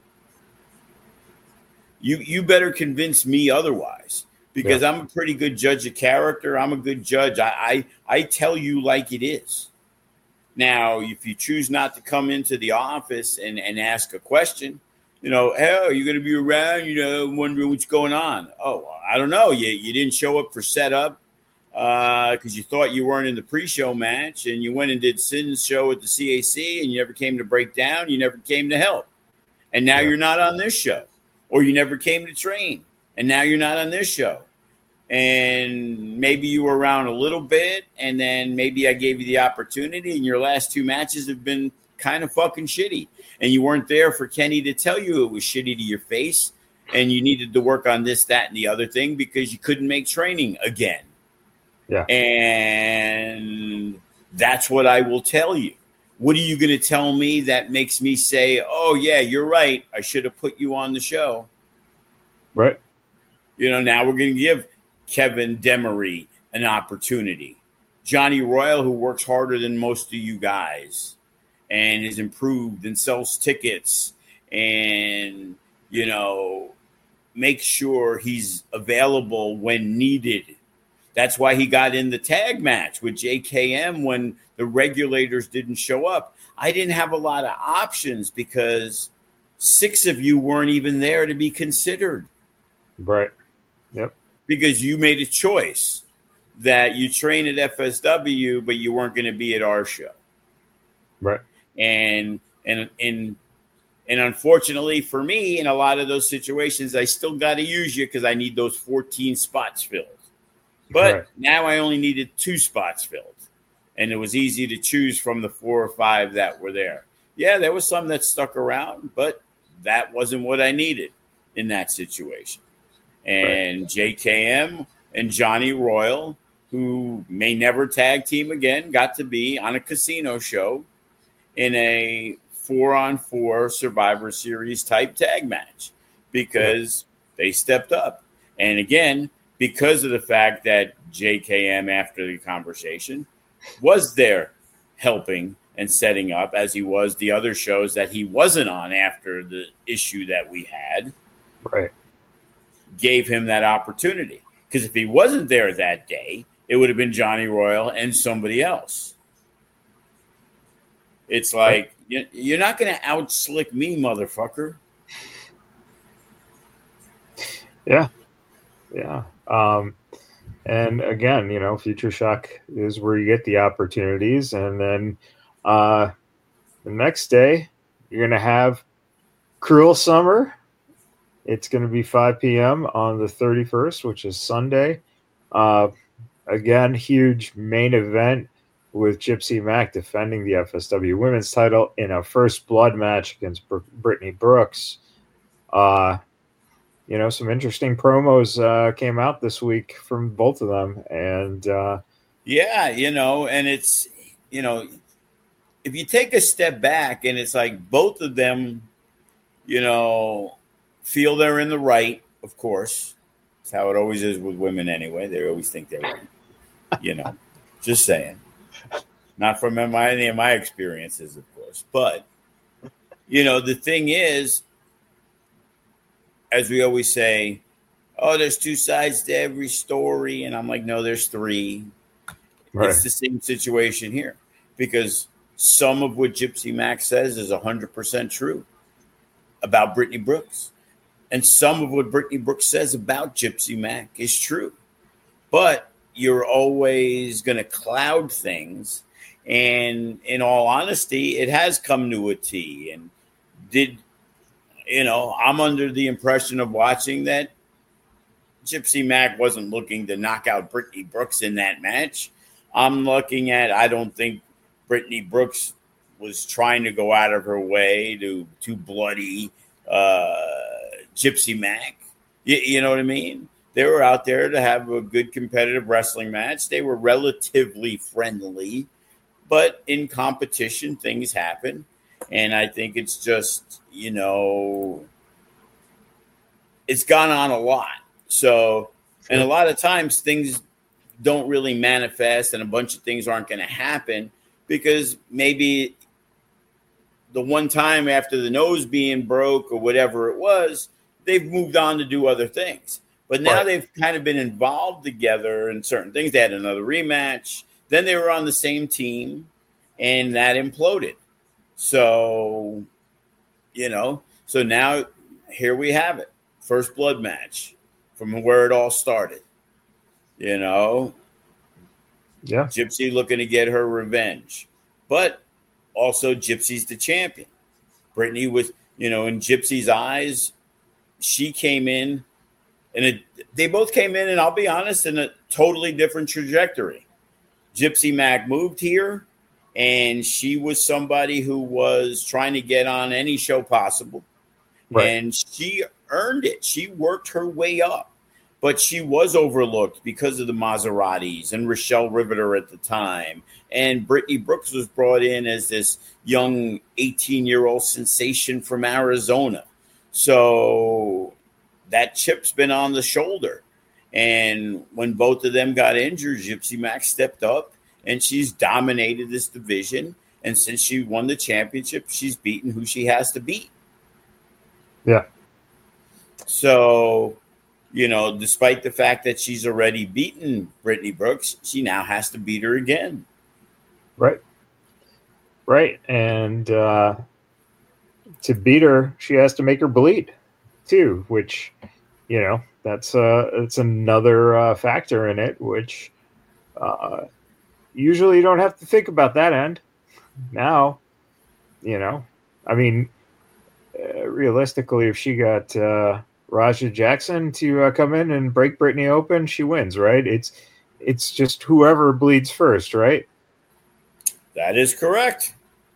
Speaker 2: you better convince me otherwise, because I'm a pretty good judge of character. I'm a good judge. I tell you like it is. Now, if you choose not to come into the office and ask a question, hey, are you going to be around, wondering what's going on? Oh, I don't know. You didn't show up for setup because you thought you weren't in the pre-show match, and you went and did Sin's show at the CAC, and you never came to break down. You never came to help. And now you're not on this show. Or you never came to train, and now you're not on this show. And maybe you were around a little bit, and then maybe I gave you the opportunity, and your last two matches have been kind of fucking shitty. And you weren't there for Kenny to tell you it was shitty to your face, and you needed to work on this, that, and the other thing because you couldn't make training again.
Speaker 1: Yeah.
Speaker 2: And that's what I will tell you. What are you going to tell me that makes me say, oh, yeah, you're right, I should have put you on the show?
Speaker 1: Right.
Speaker 2: Now we're going to give Kevin Demery an opportunity. Johnny Royal, who works harder than most of you guys and is improved and sells tickets and, make sure he's available when needed. That's why he got in the tag match with JKM when the regulators didn't show up. I didn't have a lot of options because 6 of you weren't even there to be considered.
Speaker 1: Right. Yep.
Speaker 2: Because you made a choice that you train at FSW, but you weren't going to be at our show.
Speaker 1: Right.
Speaker 2: And unfortunately for me, in a lot of those situations, I still got to use you because I need those 14 spots filled. But now I only needed 2 spots filled. And it was easy to choose from the 4 or 5 that were there. Yeah, there was some that stuck around, but that wasn't what I needed in that situation. And JKM and Johnny Royal who may never tag team again, got to be on a casino show in a 4-on-4 Survivor Series type tag match because they stepped up. And again, because of the fact that JKM, after the conversation, was there helping and setting up as he was the other shows that he wasn't on after the issue that we had,
Speaker 1: right,
Speaker 2: gave him that opportunity. Because if he wasn't there that day, it would have been Johnny Royal and somebody else. It's like, you're not going to out-slick me, motherfucker.
Speaker 1: Yeah. And again, Future Shock is where you get the opportunities. And then the next day, you're going to have Cruel Summer. It's going to be 5 p.m. on the 31st, which is Sunday. Again, huge main event with Gypsy Mac defending the FSW women's title in a first blood match against Brittany Brooks. Some interesting promos came out this week from both of them. And
Speaker 2: and it's, if you take a step back and it's like both of them, feel they're in the right, of course. That's how it always is with women anyway. They always think they're right. Just saying. Not from any of my experiences, of course. But, the thing is, as we always say, there's two sides to every story. And I'm like, no, there's three. Right. It's the same situation here. Because some of what Gypsy Mac says is 100% true about Brittany Brooks. And some of what Brittany Brooks says about Gypsy Mac is true. But you're always going to cloud things. And in all honesty, it has come to a T. And I'm under the impression of watching that Gypsy Mac wasn't looking to knock out Brittany Brooks in that match. I'm looking at, I don't think Brittany Brooks was trying to go out of her way to bloody Gypsy Mac. You know what I mean? They were out there to have a good competitive wrestling match. They were relatively friendly, but in competition, things happen. And I think it's just, it's gone on a lot. So, and a lot of times things don't really manifest and a bunch of things aren't going to happen because maybe the one time after the nose being broke or whatever it was, they've moved on to do other things. But now they've kind of been involved together in certain things. They had another rematch. Then they were on the same team, and that imploded. So, so now here we have it. First blood match from where it all started. Yeah. Gypsy looking to get her revenge. But also Gypsy's the champion. Brittany was, in Gypsy's eyes, she came in, and they both came in, and I'll be honest, in a totally different trajectory. Gypsy Mac moved here, and she was somebody who was trying to get on any show possible. Right. And she earned it. She worked her way up. But she was overlooked because of the Maseratis and Rochelle Riveter at the time. And Brittany Brooks was brought in as this young 18-year-old sensation from Arizona. So that chip's been on the shoulder. And when both of them got injured, Gypsy Mac stepped up, and she's dominated this division. And since she won the championship, she's beaten who she has to beat.
Speaker 1: Yeah.
Speaker 2: So, despite the fact that she's already beaten Brittany Brooks, she now has to beat her again.
Speaker 1: Right. And to beat her, she has to make her bleed too, which, that's another factor in it, which usually you don't have to think about that end. Now, realistically, if she got Raja Jackson to come in and break Brittany open, she wins, right? It's just whoever bleeds first, right?
Speaker 2: That is correct.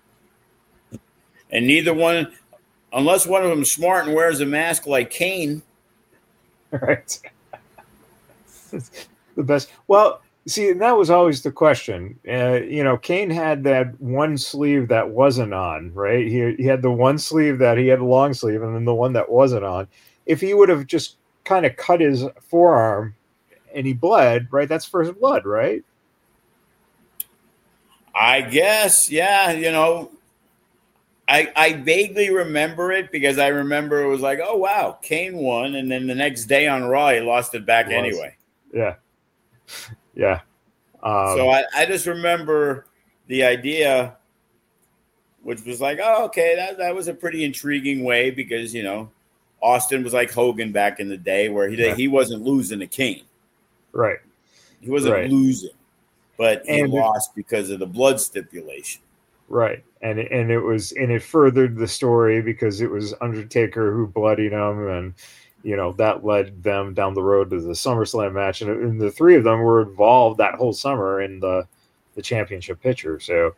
Speaker 2: And neither one, unless one of them is smart and wears a mask like Kane.
Speaker 1: Right. The best. Well, See, and that was always the question. Kane had that one sleeve that wasn't on, right? He had the one sleeve that he had a long sleeve, and then the one that wasn't on. If he would have just kind of cut his forearm and he bled, right? That's first blood, right?
Speaker 2: I guess, yeah. I vaguely remember it because I remember it was like, oh wow, Kane won, and then the next day on Raw he lost it back anyway.
Speaker 1: Yeah, yeah.
Speaker 2: So I just remember the idea, which was like, oh, okay, that was a pretty intriguing way because Austin was like Hogan back in the day where he wasn't losing to Kane,
Speaker 1: right?
Speaker 2: He wasn't losing, but he lost because of the blood stipulation.
Speaker 1: Right. And it furthered the story because it was Undertaker who bloodied him, and that led them down the road to the SummerSlam match, and the three of them were involved that whole summer in the championship picture. So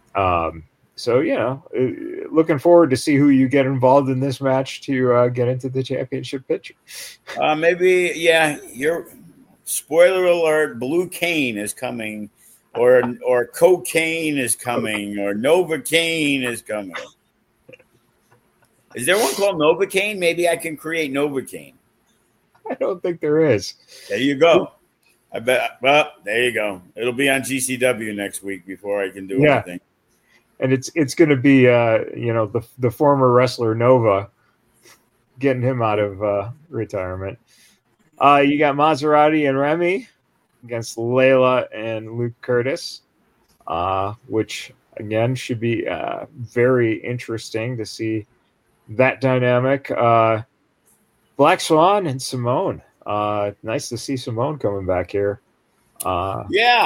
Speaker 1: looking forward to see who you get involved in this match to get into the championship picture.
Speaker 2: Maybe, yeah. Spoiler alert: Blue Kane is coming. Or cocaine is coming, or Novocaine is coming. Is there one called Novocaine? Maybe I can create Novocaine.
Speaker 1: I don't think there is.
Speaker 2: There you go. I bet. Well, there you go. It'll be on GCW next week before I can do anything.
Speaker 1: And it's going to be the former wrestler Nova, getting him out of retirement. You got Maserati and Remy against Layla and Luke Curtis, which again should be very interesting to see that dynamic. Black Swan and Simone. Nice to see Simone coming back here.
Speaker 2: I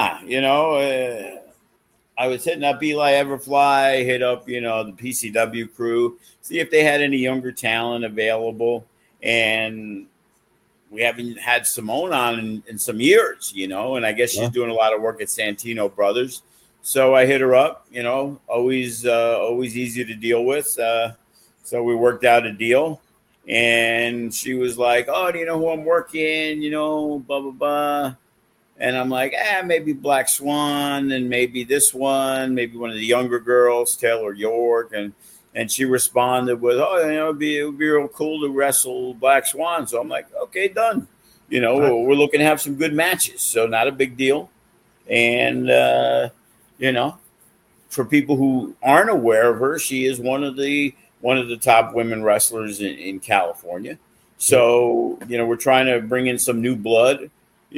Speaker 2: was hitting up Eli Everfly, hit up the PCW crew, see if they had any younger talent available, and we haven't had Simone on in some years, and I guess she's doing a lot of work at Santino Brothers. So I hit her up, always easy to deal with. So we worked out a deal, and she was like, oh, do you know who I'm working? Blah, blah, blah. And I'm like, maybe Black Swan and maybe this one, maybe one of the younger girls, Taylor York. And she responded with, oh, it'd be real cool to wrestle Black Swan. So I'm like, okay, done. We're looking to have some good matches. So not a big deal. And, for people who aren't aware of her, she is one of the top women wrestlers in California. So, we're trying to bring in some new blood.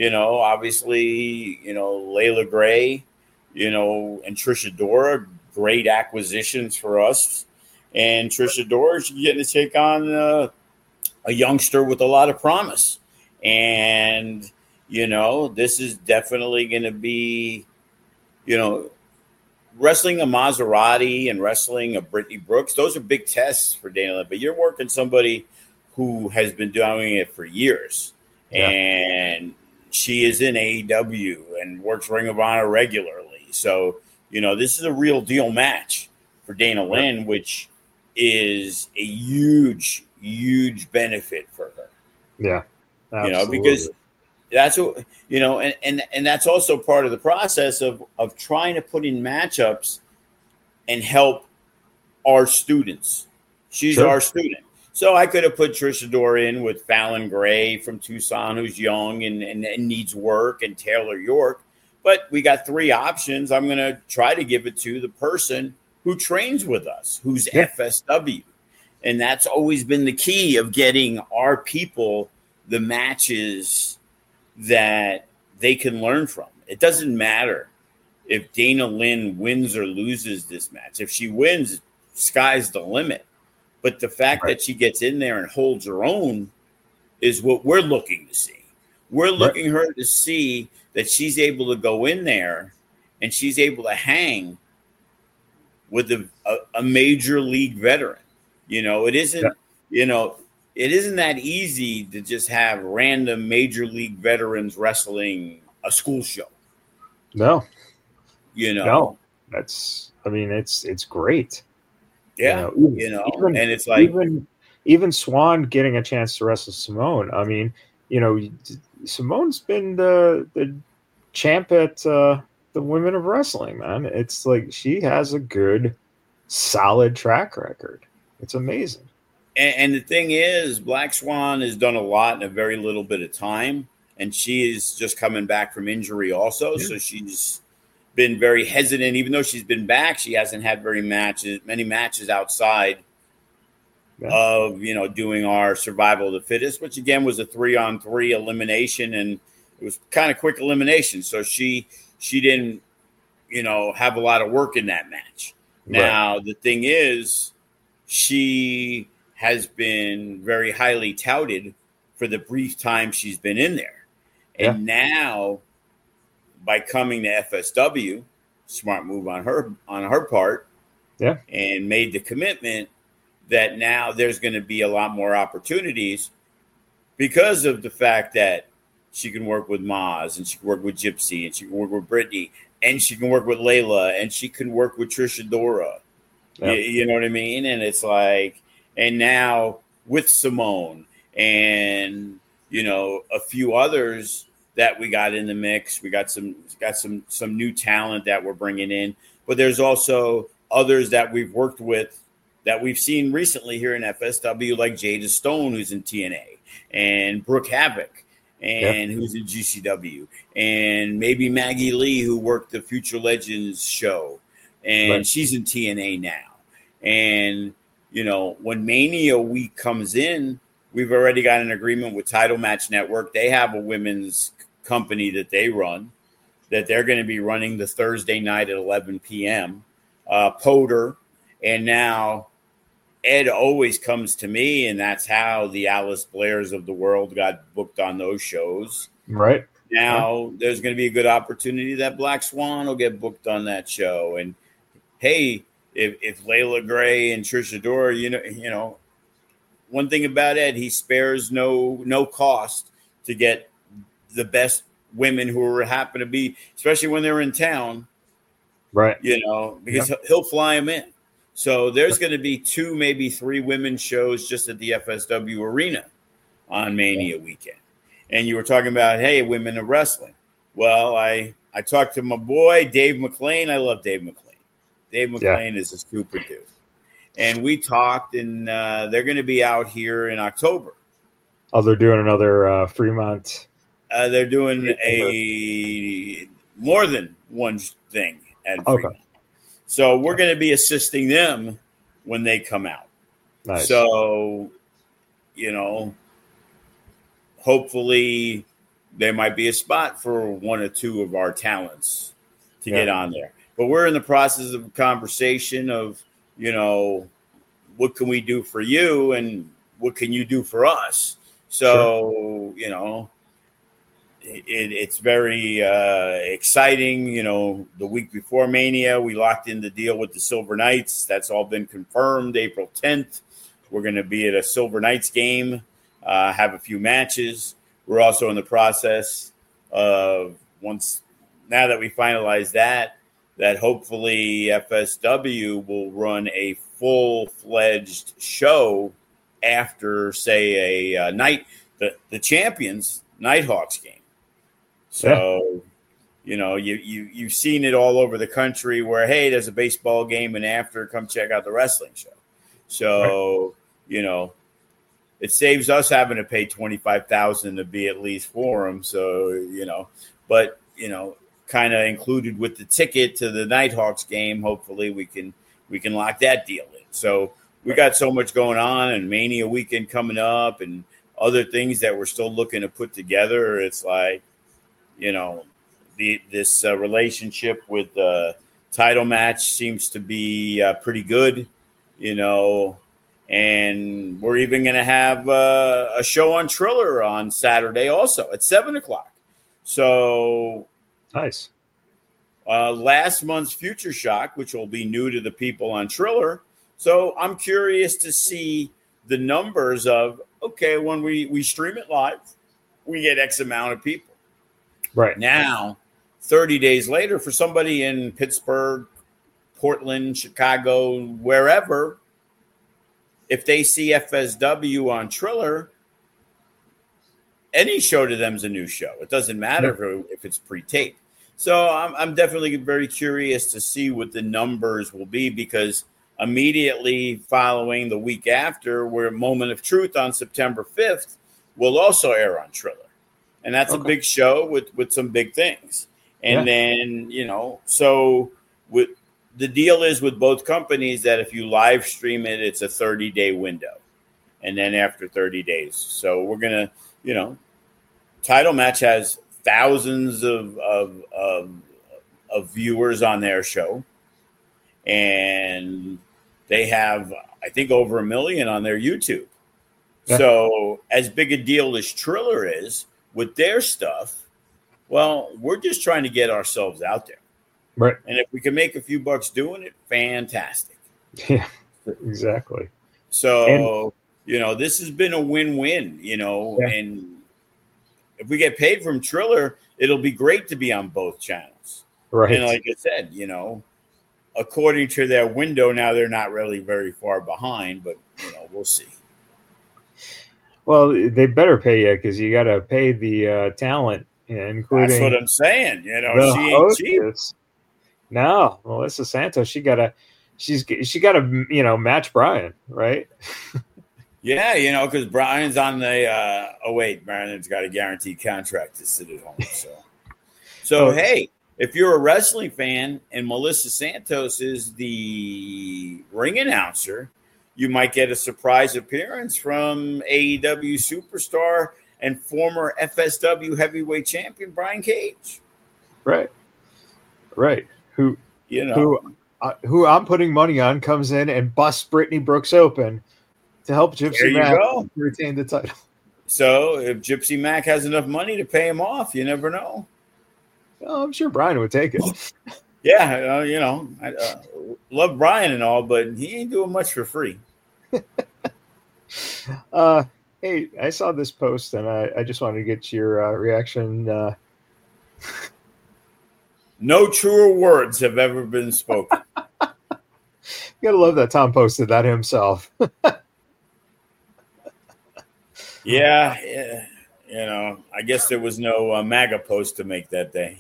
Speaker 2: Obviously, Layla Gray, and Trisha Dora, great acquisitions for us. And Trisha Dora, she's getting to take on a youngster with a lot of promise. And, this is definitely going to be, wrestling a Maserati and wrestling a Brittany Brooks. Those are big tests for Dana Lynn. But you're working somebody who has been doing it for years. Yeah. And she is in AEW and works Ring of Honor regularly. So, this is a real deal match for Dana Lynn, which is a huge, huge benefit for her.
Speaker 1: Yeah. Absolutely.
Speaker 2: Because that's what, and that's also part of the process of trying to put in matchups and help our students. She's our student. So I could have put Trisha Dora in with Fallon Gray from Tucson, who's young and needs work, and Taylor York. But we got three options. I'm going to try to give it to the person who trains with us, who's FSW. And that's always been the key of getting our people the matches that they can learn from. It doesn't matter if Dana Lynn wins or loses this match. If she wins, sky's the limit. But the fact that she gets in there and holds her own is what we're looking to see. We're looking her to see that she's able to go in there and she's able to hang with a major league veteran. It isn't, it isn't that easy to just have random major league veterans wrestling a school show.
Speaker 1: No.
Speaker 2: No.
Speaker 1: It's great.
Speaker 2: Yeah. And it's like
Speaker 1: even Swan getting a chance to wrestle Simone. I mean, Simone's been the champ at the Women of Wrestling, man. It's like she has a good, solid track record. It's amazing.
Speaker 2: And the thing is, Black Swan has done a lot in a very little bit of time, and she is just coming back from injury also. Yeah. So she's been very hesitant. Even though she's been back, she hasn't had many matches outside of, doing our survival of the fittest, which again was a 3-on-3 elimination, and it was kind of quick elimination. So she didn't, have a lot of work in that match. Right. Now, the thing is, she has been very highly touted for the brief time she's been in there. Yeah. And now, by coming to FSW, smart move on her part,
Speaker 1: yeah,
Speaker 2: and made the commitment that now there's going to be a lot more opportunities because of the fact that she can work with Maz, and she can work with Gypsy, and she can work with Brittany, and she can work with Layla, and she can work with Trish Adora. Yeah. You know what I mean? And it's like, and now with Simone and, a few others that we got in the mix, we got some new talent that we're bringing in, but there's also others that we've worked with that we've seen recently here in FSW, like Jada Stone, who's in TNA, and Brooke Havoc, and who's in GCW, and maybe Maggie Lee, who worked the Future Legends show, and she's in TNA now. And, when Mania Week comes in, we've already got an agreement with Title Match Network. They have a women's company that they run, that they're going to be running the Thursday night at 11 p.m. Poder, and now Ed always comes to me, and that's how the Alice Blairs of the world got booked on those shows.
Speaker 1: Right.
Speaker 2: Now there's going to be a good opportunity that Black Swan will get booked on that show. And, hey, if Layla Gray and Trish Adora, one thing about Ed, he spares no cost to get the best women who happen to be, especially when they're in town,
Speaker 1: right?
Speaker 2: Because he'll fly them in. So there's going to be 2, maybe 3 women's shows just at the FSW arena on Mania weekend. And you were talking about, hey, women of wrestling. Well, I talked to my boy, Dave McLean. I love Dave McLean. Dave McLean is a super dude. And we talked, and they're going to be out here in October.
Speaker 1: Oh, they're doing another Fremont.
Speaker 2: They're doing more than one thing at Fremont. Okay. So we're going to be assisting them when they come out.
Speaker 1: Nice.
Speaker 2: So, hopefully there might be a spot for 1 or 2 of our talents to get on there. But we're in the process of a conversation of, what can we do for you and what can you do for us? So, it's very exciting. The week before Mania, we locked in the deal with the Silver Knights. That's all been confirmed. April 10th, we're going to be at a Silver Knights game, have a few matches. We're also in the process of, now that we finalize that hopefully FSW will run a full-fledged show after, say, a night, the Champions Nighthawks game. So, you've seen it all over the country where, hey, there's a baseball game, and after, come check out the wrestling show. So, it saves us having to pay $25,000 to be at least for them. So, but, kind of included with the ticket to the Nighthawks game, hopefully we can lock that deal in. So we got so much going on, and Mania weekend coming up, and other things that we're still looking to put together. It's like, this relationship with the title match seems to be pretty good, and we're even going to have a show on Triller on Saturday also at 7:00. So
Speaker 1: nice.
Speaker 2: Last month's Future Shock, which will be new to the people on Triller. So I'm curious to see the numbers of, okay, when we stream it live, we get X amount of people.
Speaker 1: Right.
Speaker 2: Now, 30 days later, for somebody in Pittsburgh, Portland, Chicago, wherever, if they see FSW on Triller, any show to them is a new show. It doesn't matter if it's pre-taped. So I'm definitely very curious to see what the numbers will be, because immediately following the week after, we're Moment of Truth on September 5th will also air on Triller. And that's a big show with some big things. And then, so the deal is with both companies that if you live stream it, it's a 30-day window. And then after 30 days. So we're going to, Title Match has thousands of viewers on their show. And they have, I think, over 1 million on their YouTube. Yeah. So as big a deal as Triller is with their stuff, well, we're just trying to get ourselves out there.
Speaker 1: Right.
Speaker 2: And if we can make a few bucks doing it, fantastic.
Speaker 1: Yeah, exactly.
Speaker 2: So, this has been a win-win, and if we get paid from Triller, it'll be great to be on both channels.
Speaker 1: Right.
Speaker 2: And like I said, according to their window, now they're not really very far behind, but, we'll see.
Speaker 1: Well, they better pay you, because you got to pay the talent, including.
Speaker 2: That's what I'm saying. She ain't cheap.
Speaker 1: No, Melissa Santos, she got to match Brian, right?
Speaker 2: Yeah, because Brian's on the. Brian's got a guaranteed contract to sit at home. So hey, if you're a wrestling fan and Melissa Santos is the ring announcer, you might get a surprise appearance from AEW superstar and former FSW heavyweight champion Brian Cage.
Speaker 1: Right. Who I'm putting money on comes in and busts Brittany Brooks open to help Gypsy Mac retain the title.
Speaker 2: So if Gypsy Mac has enough money to pay him off, you never know.
Speaker 1: Well, I'm sure Brian would take it.
Speaker 2: Yeah, I love Brian and all, but he ain't doing much for free.
Speaker 1: Hey, I saw this post and I just wanted to get your reaction.
Speaker 2: No truer words have ever been spoken.
Speaker 1: You gotta love that Tom posted that himself.
Speaker 2: Yeah. I guess there was no MAGA post to make that day.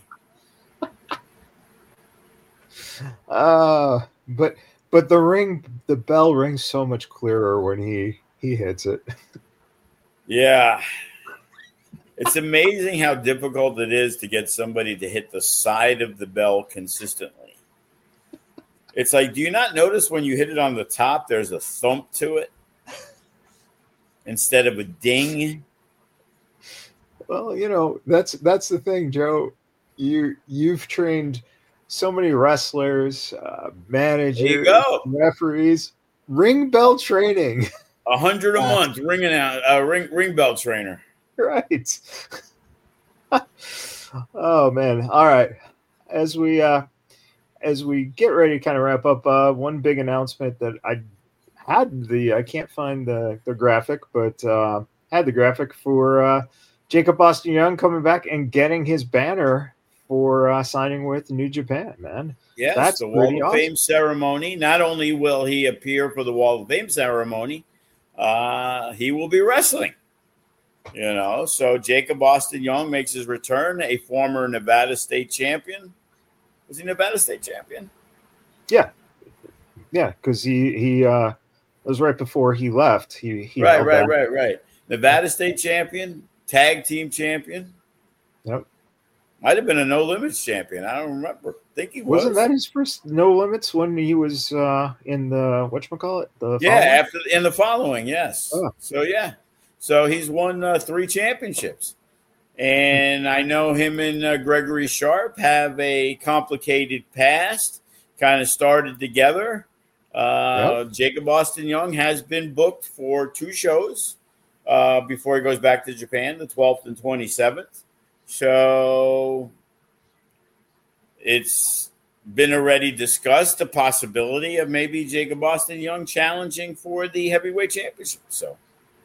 Speaker 1: But the bell rings so much clearer when he hits it.
Speaker 2: Yeah. It's amazing how difficult it is to get somebody to hit the side of the bell consistently. It's like, do you not notice when you hit it on the top, there's a thump to it instead of a ding?
Speaker 1: Well, that's the thing, Joe. You've trained so many wrestlers, managers, referees, ring bell training.
Speaker 2: 100 a month, ring bell trainer.
Speaker 1: Right. Oh man. All right. As we get ready to kind of wrap up, one big announcement that I can't find the graphic, but had the graphic for Jacob Austin Young coming back and getting his banner for signing with New Japan, man.
Speaker 2: Yes, that's the Wall of Fame ceremony. Not only will he appear for the Wall of Fame ceremony, he will be wrestling. So Jacob Austin Young makes his return, a former Nevada State champion. Was he Nevada State champion?
Speaker 1: Yeah, because he was right before he left. He
Speaker 2: right. Nevada State champion, tag team champion.
Speaker 1: Yep.
Speaker 2: Might have been a No Limits champion. I don't remember. I think he was.
Speaker 1: Wasn't that his first No Limits when he was in the whatchamacallit?
Speaker 2: In the following, yes. Oh. So yeah. So he's won 3 championships. And I know him and Gregory Sharp have a complicated past, kind of started together. Yep. Jacob Austin Young has been booked for 2 shows before he goes back to Japan, the 12th and 27th. So it's been already discussed the possibility of maybe Jacob Austin Young challenging for the heavyweight championship. So.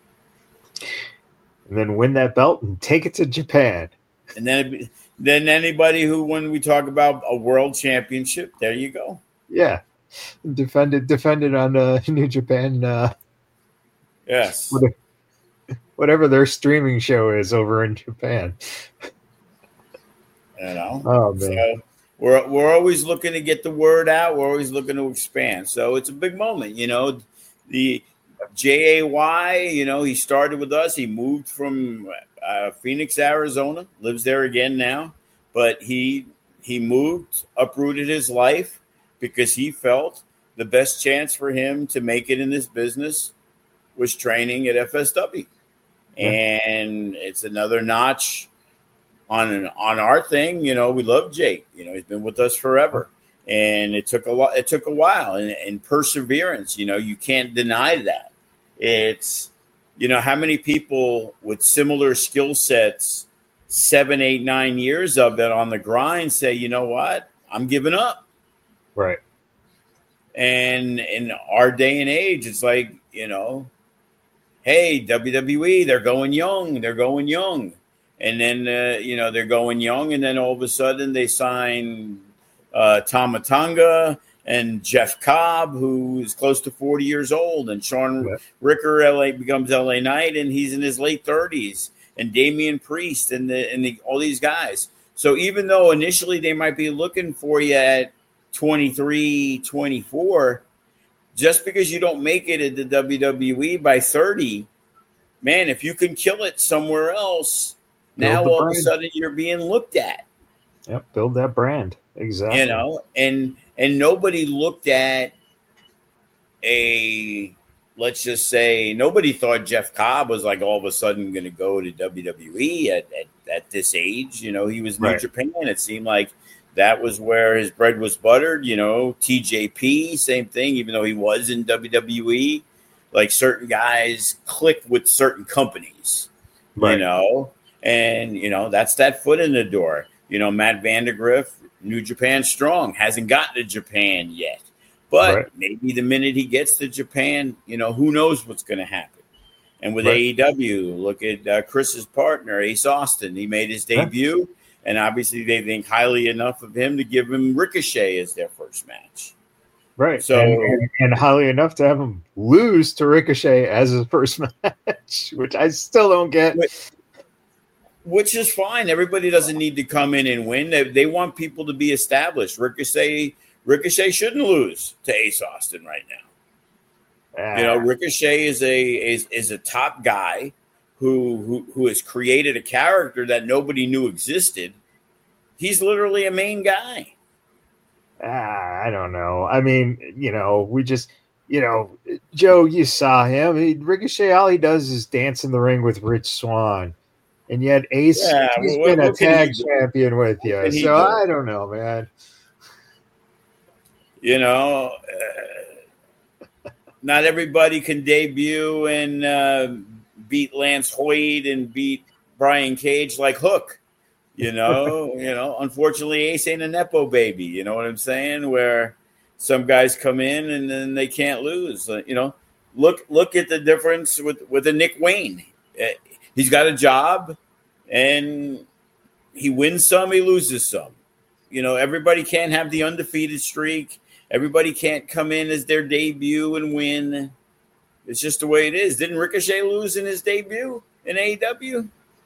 Speaker 1: And then win that belt and take it to Japan.
Speaker 2: And then anybody who, when we talk about a world championship, there you go.
Speaker 1: Yeah. Defended on New Japan.
Speaker 2: Yes.
Speaker 1: Whatever their streaming show is over in Japan. Oh, man.
Speaker 2: So we're always looking to get the word out. We're always looking to expand. So it's a big moment, the JAY, he started with us. He moved from Phoenix, Arizona, lives there again now, but he moved, uprooted his life because he felt the best chance for him to make it in this business was training at FSW. Yeah. And it's another notch on our thing. We love Jake. He's been with us forever. And it took a while and perseverance. You can't deny that. It's, how many people with similar skill sets, 7, 8, 9 years of it on the grind say, you know what, I'm giving up.
Speaker 1: Right.
Speaker 2: And in our day and age, it's like, hey, WWE, they're going young. And then, they're going young. And then all of a sudden they sign Tama Tonga and Jeff Cobb, who is close to 40 years old. And Sean Ricker becomes LA Knight, and he's in his late 30s. And Damian Priest and all these guys. So even though initially they might be looking for you at 23, 24, just because you don't make it at the WWE by 30, man, if you can kill it somewhere else, now all of a sudden you're being looked at.
Speaker 1: Yep, build that brand. Exactly.
Speaker 2: And nobody looked at let's just say nobody thought Jeff Cobb was like all of a sudden going to go to WWE at this age. He was New Japan. It seemed like that was where his bread was buttered. TJP, same thing, even though he was in WWE. Like certain guys click with certain companies, and, that's that foot in the door. Matt Vandergriff, New Japan Strong, hasn't gotten to Japan yet. But maybe the minute he gets to Japan, who knows what's going to happen. And with AEW, look at Chris's partner, Ace Austin. He made his debut, and obviously they think highly enough of him to give him Ricochet as their first match.
Speaker 1: Right. So and highly enough to have him lose to Ricochet as his first match, which I still don't get.
Speaker 2: Which is fine. Everybody doesn't need to come in and win. They want people to be established. Ricochet shouldn't lose to Ace Austin right now. Ricochet is a top guy who has created a character that nobody knew existed. He's literally a main guy.
Speaker 1: I don't know. I mean, we just, Joe, you saw him. Ricochet, all he does is dance in the ring with Rich Swann. And yet Ace, he's been a tag champion with you. So I don't know, man.
Speaker 2: Not everybody can debut and beat Lance Hoyt and beat Brian Cage like Hook. Unfortunately, Ace ain't a Nepo baby. You know what I'm saying? Where some guys come in and then they can't lose. Look at the difference with a Nick Wayne. He's got a job, and he wins some, he loses some. Everybody can't have the undefeated streak. Everybody can't come in as their debut and win. It's just the way it is. Didn't Ricochet lose in his debut in AEW?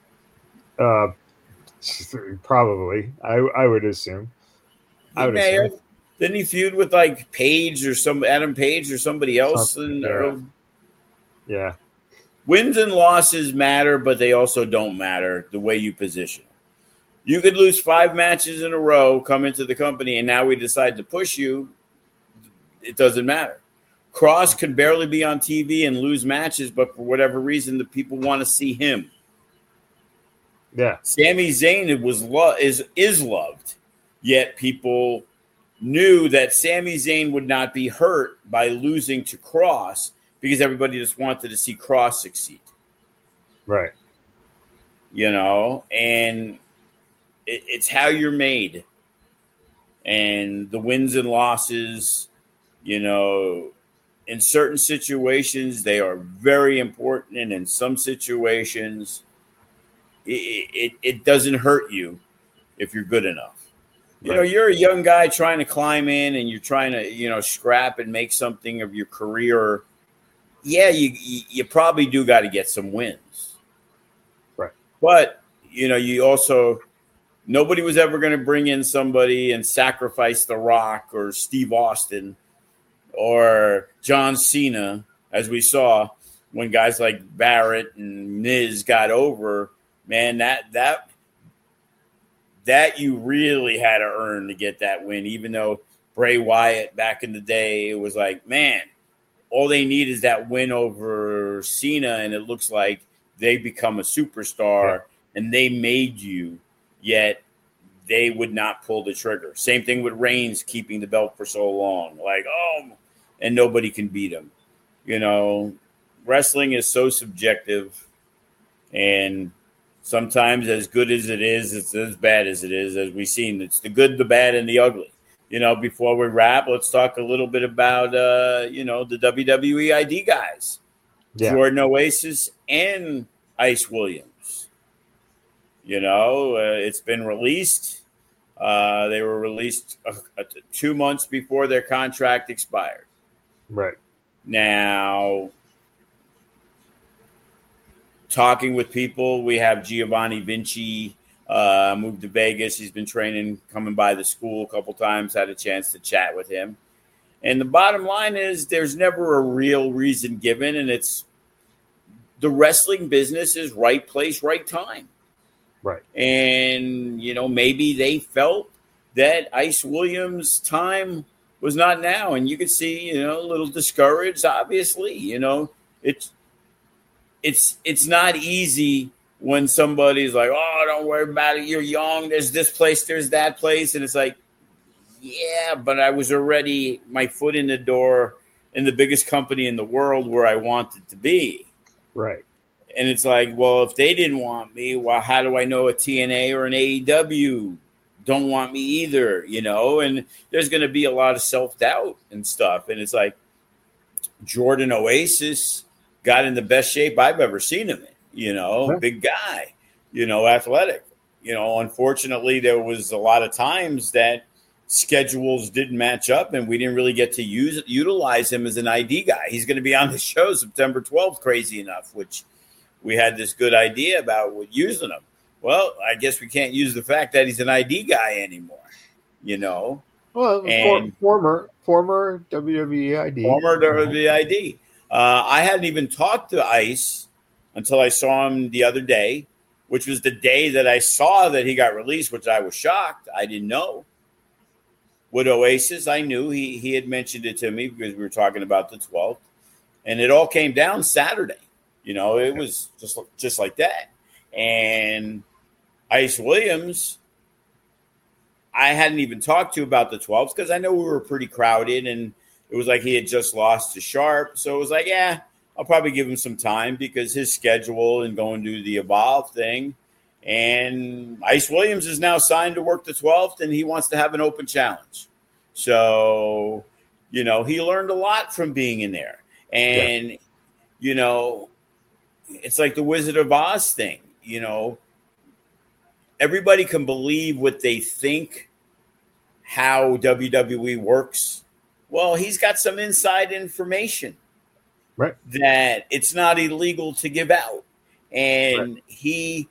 Speaker 1: Probably. I would assume.
Speaker 2: Didn't he feud with like Page or Adam Page or somebody else?
Speaker 1: Yeah.
Speaker 2: Wins and losses matter, but they also don't matter the way you position. You could lose 5 matches in a row, come into the company, and now we decide to push you. It doesn't matter. Cross can barely be on TV and lose matches, but for whatever reason, the people want to see him.
Speaker 1: Yeah.
Speaker 2: Sami Zayn is loved, yet people knew that Sami Zayn would not be hurt by losing to Cross because everybody just wanted to see Cross succeed.
Speaker 1: Right.
Speaker 2: And it's how you're made. And the wins and losses, in certain situations, they are very important. And in some situations, it doesn't hurt you if you're good enough. Right. You're a young guy trying to climb in and you're trying to, scrap and make something of your career. Yeah, you probably do got to get some wins.
Speaker 1: Right.
Speaker 2: But, you also Nobody was ever going to bring in somebody and sacrifice The Rock or Steve Austin or John Cena, as we saw when guys like Barrett and Miz got over. Man, that you really had to earn to get that win, even though Bray Wyatt back in the day, it was like, man, all they need is that win over Cena, and it looks like they become a superstar, and they made you, yet they would not pull the trigger. Same thing with Reigns keeping the belt for so long. Like, and nobody can beat him. You know, wrestling is so subjective, and sometimes as good as it is, it's as bad as it is, as we've seen. It's the good, the bad, and the ugly. You know, before we wrap, let's talk a little bit about, the WWE ID guys. Yeah. Jordan Oasis and Ice Williams. You know, it's been released. They were released 2 months before their contract expired.
Speaker 1: Right.
Speaker 2: Now, talking with people, we have Giovanni Vinci, moved to Vegas. He's been training, coming by the school a couple times, had a chance to chat with him. And the bottom line is there's never a real reason given, and it's the wrestling business is right place, right time.
Speaker 1: Right.
Speaker 2: And, you know, maybe they felt that Ice Williams' time was not now. And you could see, you know, a little discouraged, obviously. You know, it's not easy when somebody's like, oh, don't worry about it. You're young. There's this place, there's that place. And it's like, yeah, but I was already my foot in the door in the biggest company in the world where I wanted to be.
Speaker 1: Right.
Speaker 2: And it's like, well, if they didn't want me, well, how do I know a TNA or an AEW don't want me either, you know? And there's going to be a lot of self-doubt and stuff. And it's like Jordan Oasis got in the best shape I've ever seen him in, you know, big guy, you know, athletic. You know, unfortunately, there was a lot of times that schedules didn't match up and we didn't really get to utilize him as an ID guy. He's going to be on the show September 12th, crazy enough, which we had this good idea about using him. Well, I guess we can't use the fact that he's an ID guy anymore, you know.
Speaker 1: Well, former WWE ID.
Speaker 2: Former WWE ID. I hadn't even talked to Ice until I saw him the other day, which was the day that I saw that he got released, which I was shocked. I didn't know. With Oasis, I knew he had mentioned it to me because we were talking about the 12th. And it all came down Saturday. You know, it was just like that. And Ice Williams, I hadn't even talked to about the 12th because I know we were pretty crowded and it was like he had just lost to Sharp. So it was like, yeah, I'll probably give him some time because his schedule and going to the Evolve thing. And Ice Williams is now signed to work the 12th and he wants to have an open challenge. So, you know, he learned a lot from being in there. And, you know, it's like the Wizard of Oz thing, you know. Everybody can believe what they think, how WWE works. Well, he's got some inside information that it's not illegal to give out. And he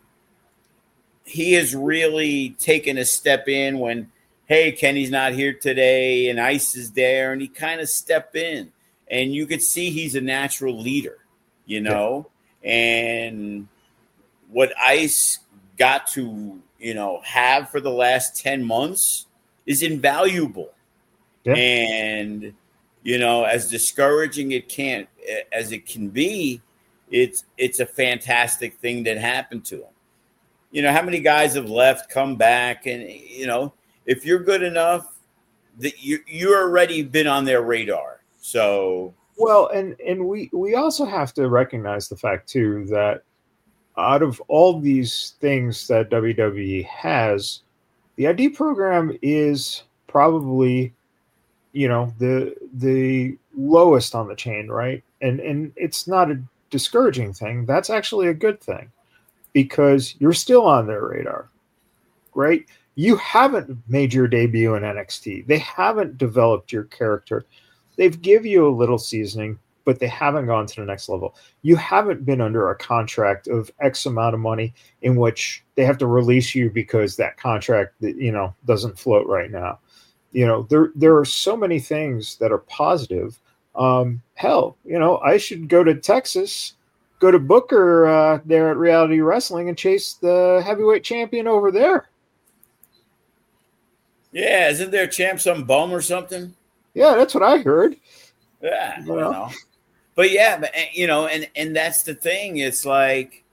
Speaker 2: has really taken a step in when, hey, Kenny's not here today and Ice is there, and he kind of stepped in. And you could see he's a natural leader, you know. And what Ice got to, you know, have for the last 10 months is invaluable. Yeah. And, you know, as discouraging as it can be, it's a fantastic thing that happened to him. You know, how many guys have left, come back, and, you know, if you're good enough, that you're already been on their radar. So
Speaker 1: well, and we also have to recognize the fact too that out of all these things that WWE has, the ID program is probably, you know, the lowest on the chain, right? And it's not a discouraging thing. That's actually a good thing because you're still on their radar, right? You haven't made your debut in NXT. They haven't developed your character. They've give you a little seasoning. but they haven't gone to the next level. You haven't been under a contract of X amount of money in which they have to release you because that contract that, you know, doesn't float right now. You know, there are so many things that are positive. Hell, you know, I should go to Texas, go to Booker there at Reality Wrestling and chase the heavyweight champion over there.
Speaker 2: Yeah, isn't there champ some bum or something?
Speaker 1: Yeah, that's what I heard.
Speaker 2: Yeah, you know. But yeah, but you know, and that's the thing. It's like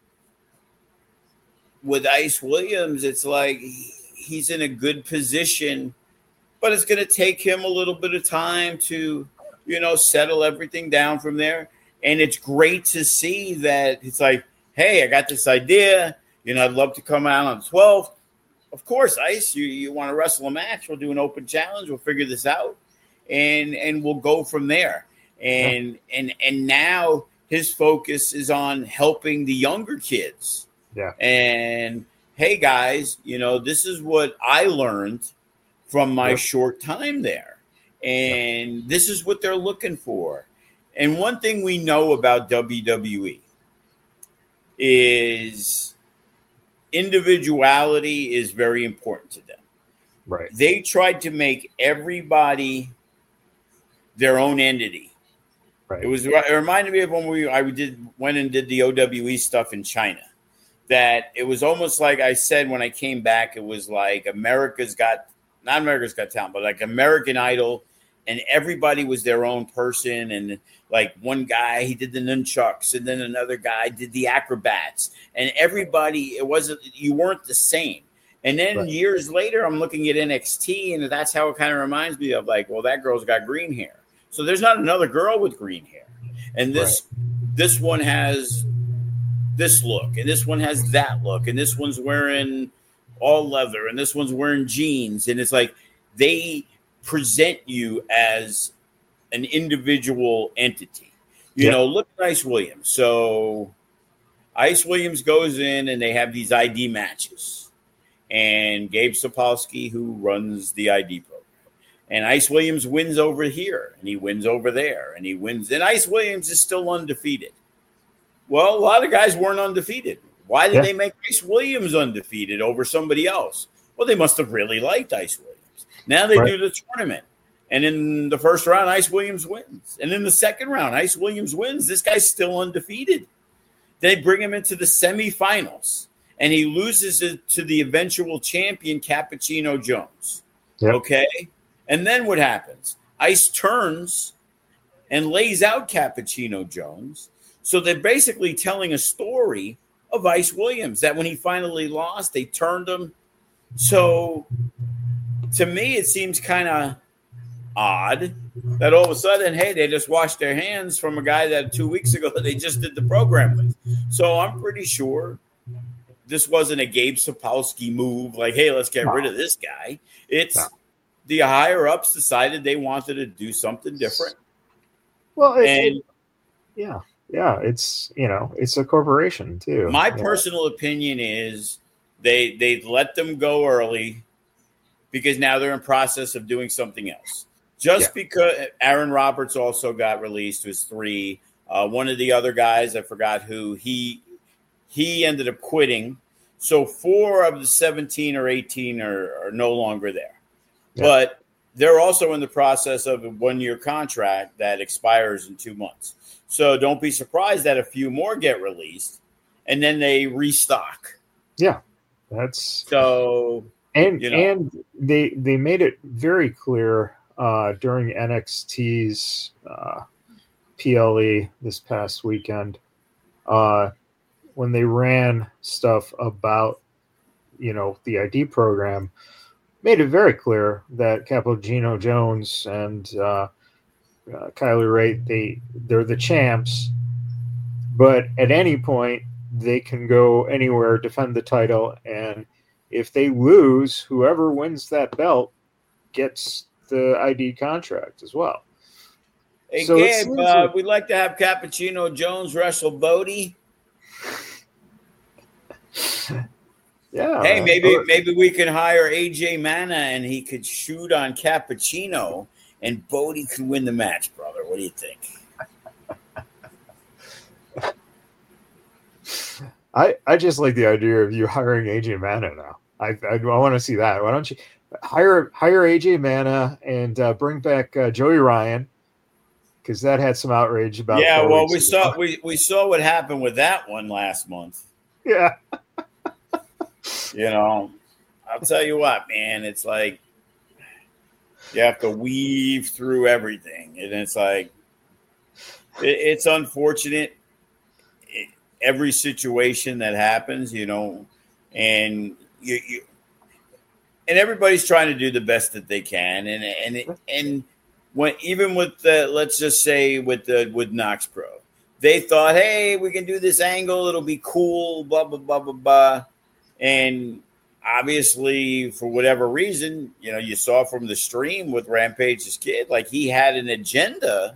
Speaker 2: with Ice Williams, it's like he's in a good position, but it's going to take him a little bit of time to, you know, settle everything down from there. And it's great to see that it's like, hey, I got this idea. You know, I'd love to come out on the 12th. Of course, Ice, you want to wrestle a match? We'll do an open challenge. We'll figure this out, and we'll go from there. And now his focus is on helping the younger kids.
Speaker 1: Yeah.
Speaker 2: And hey, guys, you know, this is what I learned from my short time there, and this is what they're looking for. And one thing we know about WWE is individuality is very important to them.
Speaker 1: Right.
Speaker 2: They tried to make everybody their own entity.
Speaker 1: Right.
Speaker 2: It reminded me of when went and did the OWE stuff in China. That it was almost like I said when I came back, it was like not America's Got Talent, but like American Idol, and everybody was their own person. And like one guy, he did the nunchucks, and then another guy did the acrobats, and everybody, you weren't the same. And then years later, I'm looking at NXT, and that's how it kind of reminds me of like, well, that girl's got green hair. So there's not another girl with green hair. And this one has this look, and this one has that look, and this one's wearing all leather, and this one's wearing jeans. And it's like they present you as an individual entity. You know, look at Ice Williams. So Ice Williams goes in, and they have these ID matches. And Gabe Sapolsky, who runs the ID program. And Ice Williams wins over here, and he wins over there, and he wins. And Ice Williams is still undefeated. Well, a lot of guys weren't undefeated. Why did they make Ice Williams undefeated over somebody else? Well, they must have really liked Ice Williams. Now they do the tournament. And in the first round, Ice Williams wins. And in the second round, Ice Williams wins. This guy's still undefeated. They bring him into the semifinals, and he loses it to the eventual champion, Cappuccino Jones. Yep. Okay? And then what happens? Ice turns and lays out Cappuccino Jones. So they're basically telling a story of Ice Williams, that when he finally lost, they turned him. So to me, it seems kind of odd that all of a sudden, hey, they just washed their hands from a guy that 2 weeks ago they just did the program with. So I'm pretty sure this wasn't a Gabe Sapolsky move like, hey, let's get rid of this guy. It's the higher-ups decided they wanted to do something different.
Speaker 1: Well, it's, you know, it's a corporation too.
Speaker 2: My personal opinion is they let them go early because now they're in process of doing something else. Just because Aaron Roberts also got released, was 3. One of the other guys, I forgot who, he ended up quitting. So 4 of the 17 or 18 are no longer there. Yeah. But they're also in the process of a 1-year contract that expires in 2 months. So don't be surprised that a few more get released, and then they restock.
Speaker 1: Yeah, that's
Speaker 2: so.
Speaker 1: And they made it very clear during NXT's PLE this past weekend when they ran stuff about, you know, the ID program, made it very clear that Cappuccino Jones and Kylie Ray, they're the champs, but at any point they can go anywhere, defend the title, and if they lose, whoever wins that belt gets the ID contract as well.
Speaker 2: Hey, so Gabe, we'd like to have Cappuccino Jones wrestle Bodie.
Speaker 1: Yeah.
Speaker 2: Hey, maybe we can hire AJ Mana and he could shoot on Cappuccino and Bodie could win the match, brother. What do you think?
Speaker 1: I just like the idea of you hiring AJ Mana now. I want to see that. Why don't you hire AJ Mana and bring back Joey Ryan, because that had some outrage about
Speaker 2: Yeah,
Speaker 1: 4
Speaker 2: well,
Speaker 1: weeks ago.
Speaker 2: we saw what happened with that one last month.
Speaker 1: Yeah.
Speaker 2: I'll tell you what, man. It's like you have to weave through everything, and it's like it's unfortunate. Every situation that happens, and you and everybody's trying to do the best that they can, and when even with let's just say with Nox Pro, they thought, hey, we can do this angle, it'll be cool, blah blah blah blah blah, and obviously for whatever reason, you saw from the stream with Rampage's kid, like he had an agenda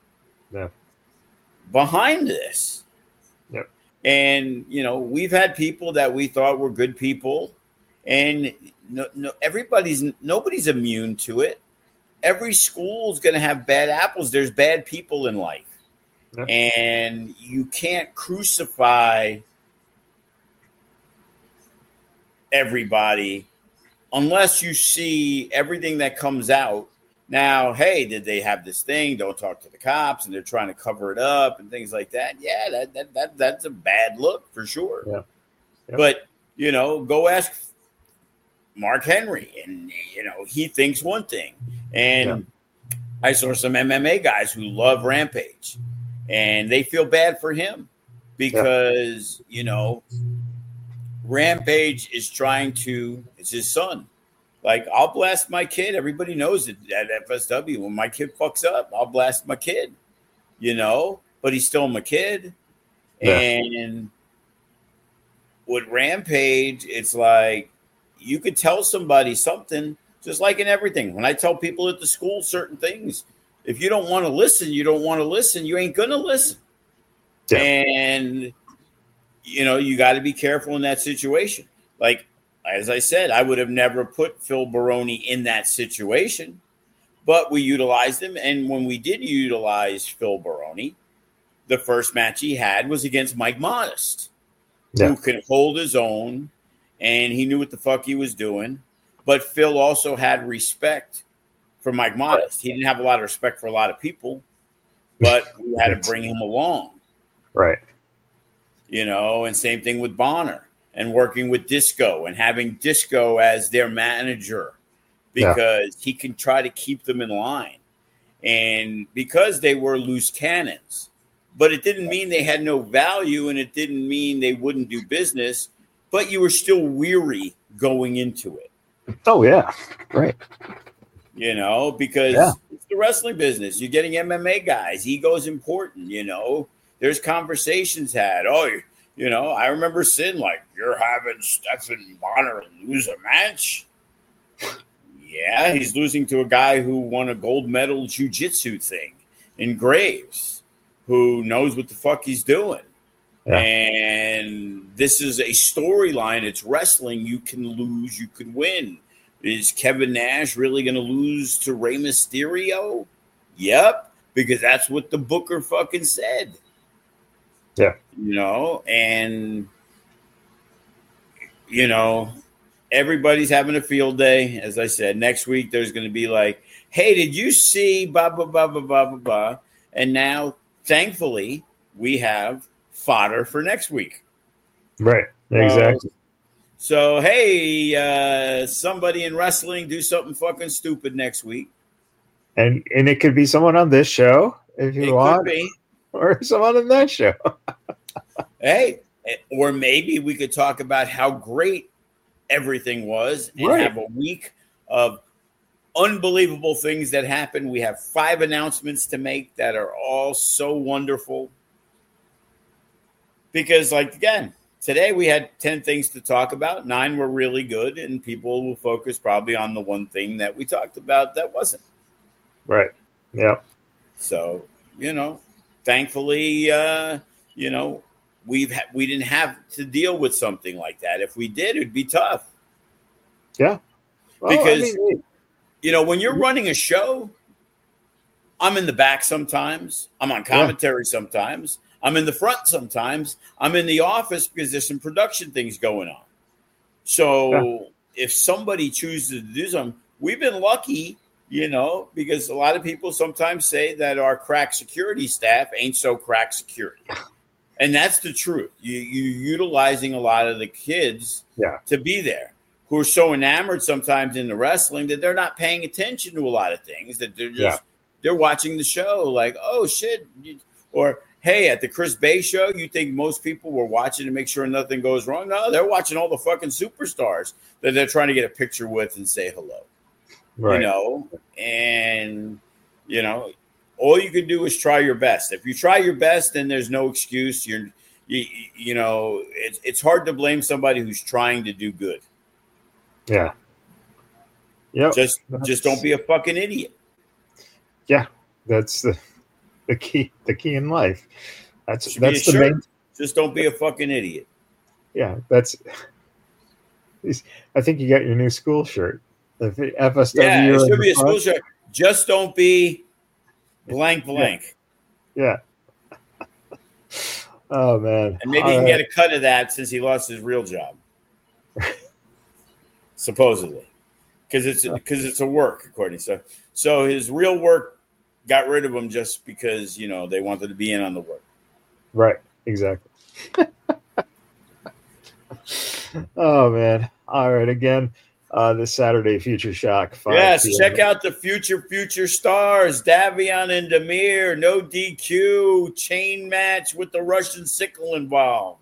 Speaker 2: behind this.
Speaker 1: Yep.
Speaker 2: And, we've had people that we thought were good people, and nobody's immune to it. Every school is going to have bad apples. There's bad people in life. Yep. And you can't crucify everybody unless you see everything that comes out. Now, hey, did they have this thing? Don't talk to the cops, and they're trying to cover it up and things like that. Yeah, that's a bad look for sure.
Speaker 1: Yeah. Yep.
Speaker 2: But go ask Mark Henry, and he thinks one thing. And I saw some MMA guys who love Rampage, and they feel bad for him because Rampage is trying to. It's his son. Like, I'll blast my kid. Everybody knows it at FSW. When my kid fucks up, I'll blast my kid, but he's still my kid. Yeah. And with Rampage, it's like you could tell somebody something, just like in everything. When I tell people at the school certain things, if you don't want to listen, you don't want to listen. You ain't going to listen. Yeah. And, you got to be careful in that situation. Like, as I said, I would have never put Phil Baroni in that situation, but we utilized him. And when we did utilize Phil Baroni, the first match he had was against Mike Modest, who can hold his own, and he knew what the fuck he was doing. But Phil also had respect for Mike Modest. He didn't have a lot of respect for a lot of people, but we had to bring him along.
Speaker 1: Right.
Speaker 2: And same thing with Bonner. And working with Disco and having Disco as their manager because he can try to keep them in line. And because they were loose cannons, but it didn't mean they had no value, and it didn't mean they wouldn't do business, but you were still weary going into it.
Speaker 1: Oh, yeah. Right.
Speaker 2: Because it's the wrestling business. You're getting MMA guys. Ego's important, There's conversations had. I remember Sin like, you're having Stephan Bonner lose a match? Yeah, he's losing to a guy who won a gold medal jiu-jitsu thing in Graves, who knows what the fuck he's doing. Yeah. And this is a storyline. It's wrestling. You can lose. You can win. Is Kevin Nash really going to lose to Rey Mysterio? Yep, because that's what the booker fucking said.
Speaker 1: Yeah.
Speaker 2: And, everybody's having a field day. As I said, next week there's going to be like, hey, did you see blah, blah, blah, blah, blah, blah, blah. And now, thankfully, we have fodder for next week.
Speaker 1: Right. Exactly.
Speaker 2: So, hey, somebody in wrestling do something fucking stupid next week.
Speaker 1: And it could be someone on this show if you want. Could be. Or someone on that show.
Speaker 2: Hey, or maybe we could talk about how great everything was and have a week of unbelievable things that happened. We have 5 announcements to make that are all so wonderful. Because, again, today we had 10 things to talk about. 9 were really good, and people will focus probably on the one thing that we talked about that wasn't.
Speaker 1: Right. Yeah.
Speaker 2: So, thankfully, we didn't have to deal with something like that. If we did, it'd be tough.
Speaker 1: Yeah.
Speaker 2: Well, because, when you're running a show, I'm in the back sometimes. I'm on commentary sometimes. I'm in the front sometimes. I'm in the office because there's some production things going on. So if somebody chooses to do something, we've been lucky, because a lot of people sometimes say that our crack security staff ain't so crack security. And that's the truth. You're utilizing a lot of the kids to be there who are so enamored sometimes in the wrestling that they're not paying attention to a lot of things, that they're just they're watching the show like, oh, shit. Or, hey, at the Chris Bay show, you think most people were watching to make sure nothing goes wrong? No, they're watching all the fucking superstars that they're trying to get a picture with and say hello.
Speaker 1: Right.
Speaker 2: And, all you can do is try your best. If you try your best, then there's no excuse. It's hard to blame somebody who's trying to do good.
Speaker 1: Yeah. Yeah.
Speaker 2: Just don't be a fucking idiot.
Speaker 1: Yeah. That's the key in life. That's the main.
Speaker 2: Just don't be a fucking idiot.
Speaker 1: Yeah. I think you got your new school shirt. The FSW.
Speaker 2: Yeah, it should be a school shirt. Just don't be blank.
Speaker 1: Yeah. Oh man.
Speaker 2: And maybe he can get a cut of that since he lost his real job. Supposedly. Because it's a work, according to so his real work got rid of him just because, they wanted to be in on the work.
Speaker 1: Right. Exactly. Oh man. All right, again. This Saturday, Future Shock.
Speaker 2: Yes, check out the future stars, Davion and Demir, no DQ, chain match with the Russian sickle involved.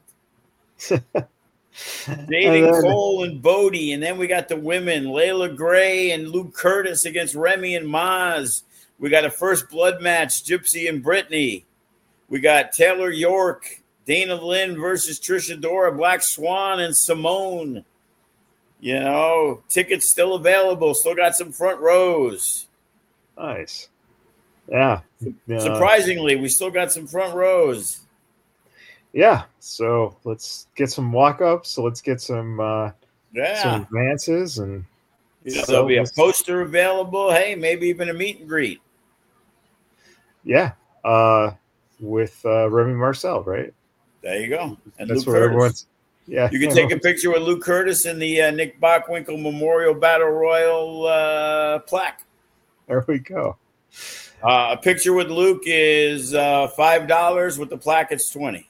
Speaker 2: Dating Cole and Bodie, and then we got the women, Layla Gray and Luke Curtis against Remy and Maz. We got a first blood match, Gypsy and Brittany. We got Taylor York, Dana Lynn versus Trisha Dora, Black Swan, and Simone. Tickets still available. Still got some front rows.
Speaker 1: Nice. Yeah.
Speaker 2: Surprisingly, we still got some front rows.
Speaker 1: Yeah. So let's get some walk-ups. So let's get some advances. And
Speaker 2: there'll be a poster available. Hey, maybe even a meet and greet.
Speaker 1: Yeah. With Remy Marcel, right?
Speaker 2: There you go.
Speaker 1: And that's where everyone's... Yeah,
Speaker 2: you can take a picture with Luke Curtis in the Nick Bockwinkel Memorial Battle Royal plaque.
Speaker 1: There we go.
Speaker 2: A picture with Luke is $5. With the plaque, it's $20.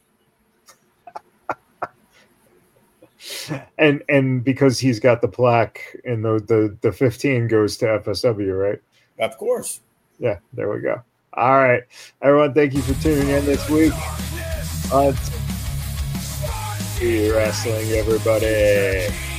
Speaker 1: And because he's got the plaque, and the 15 goes to FSW, right?
Speaker 2: Of course.
Speaker 1: Yeah, there we go. All right, everyone. Thank you for tuning in this week. Wrestling, everybody.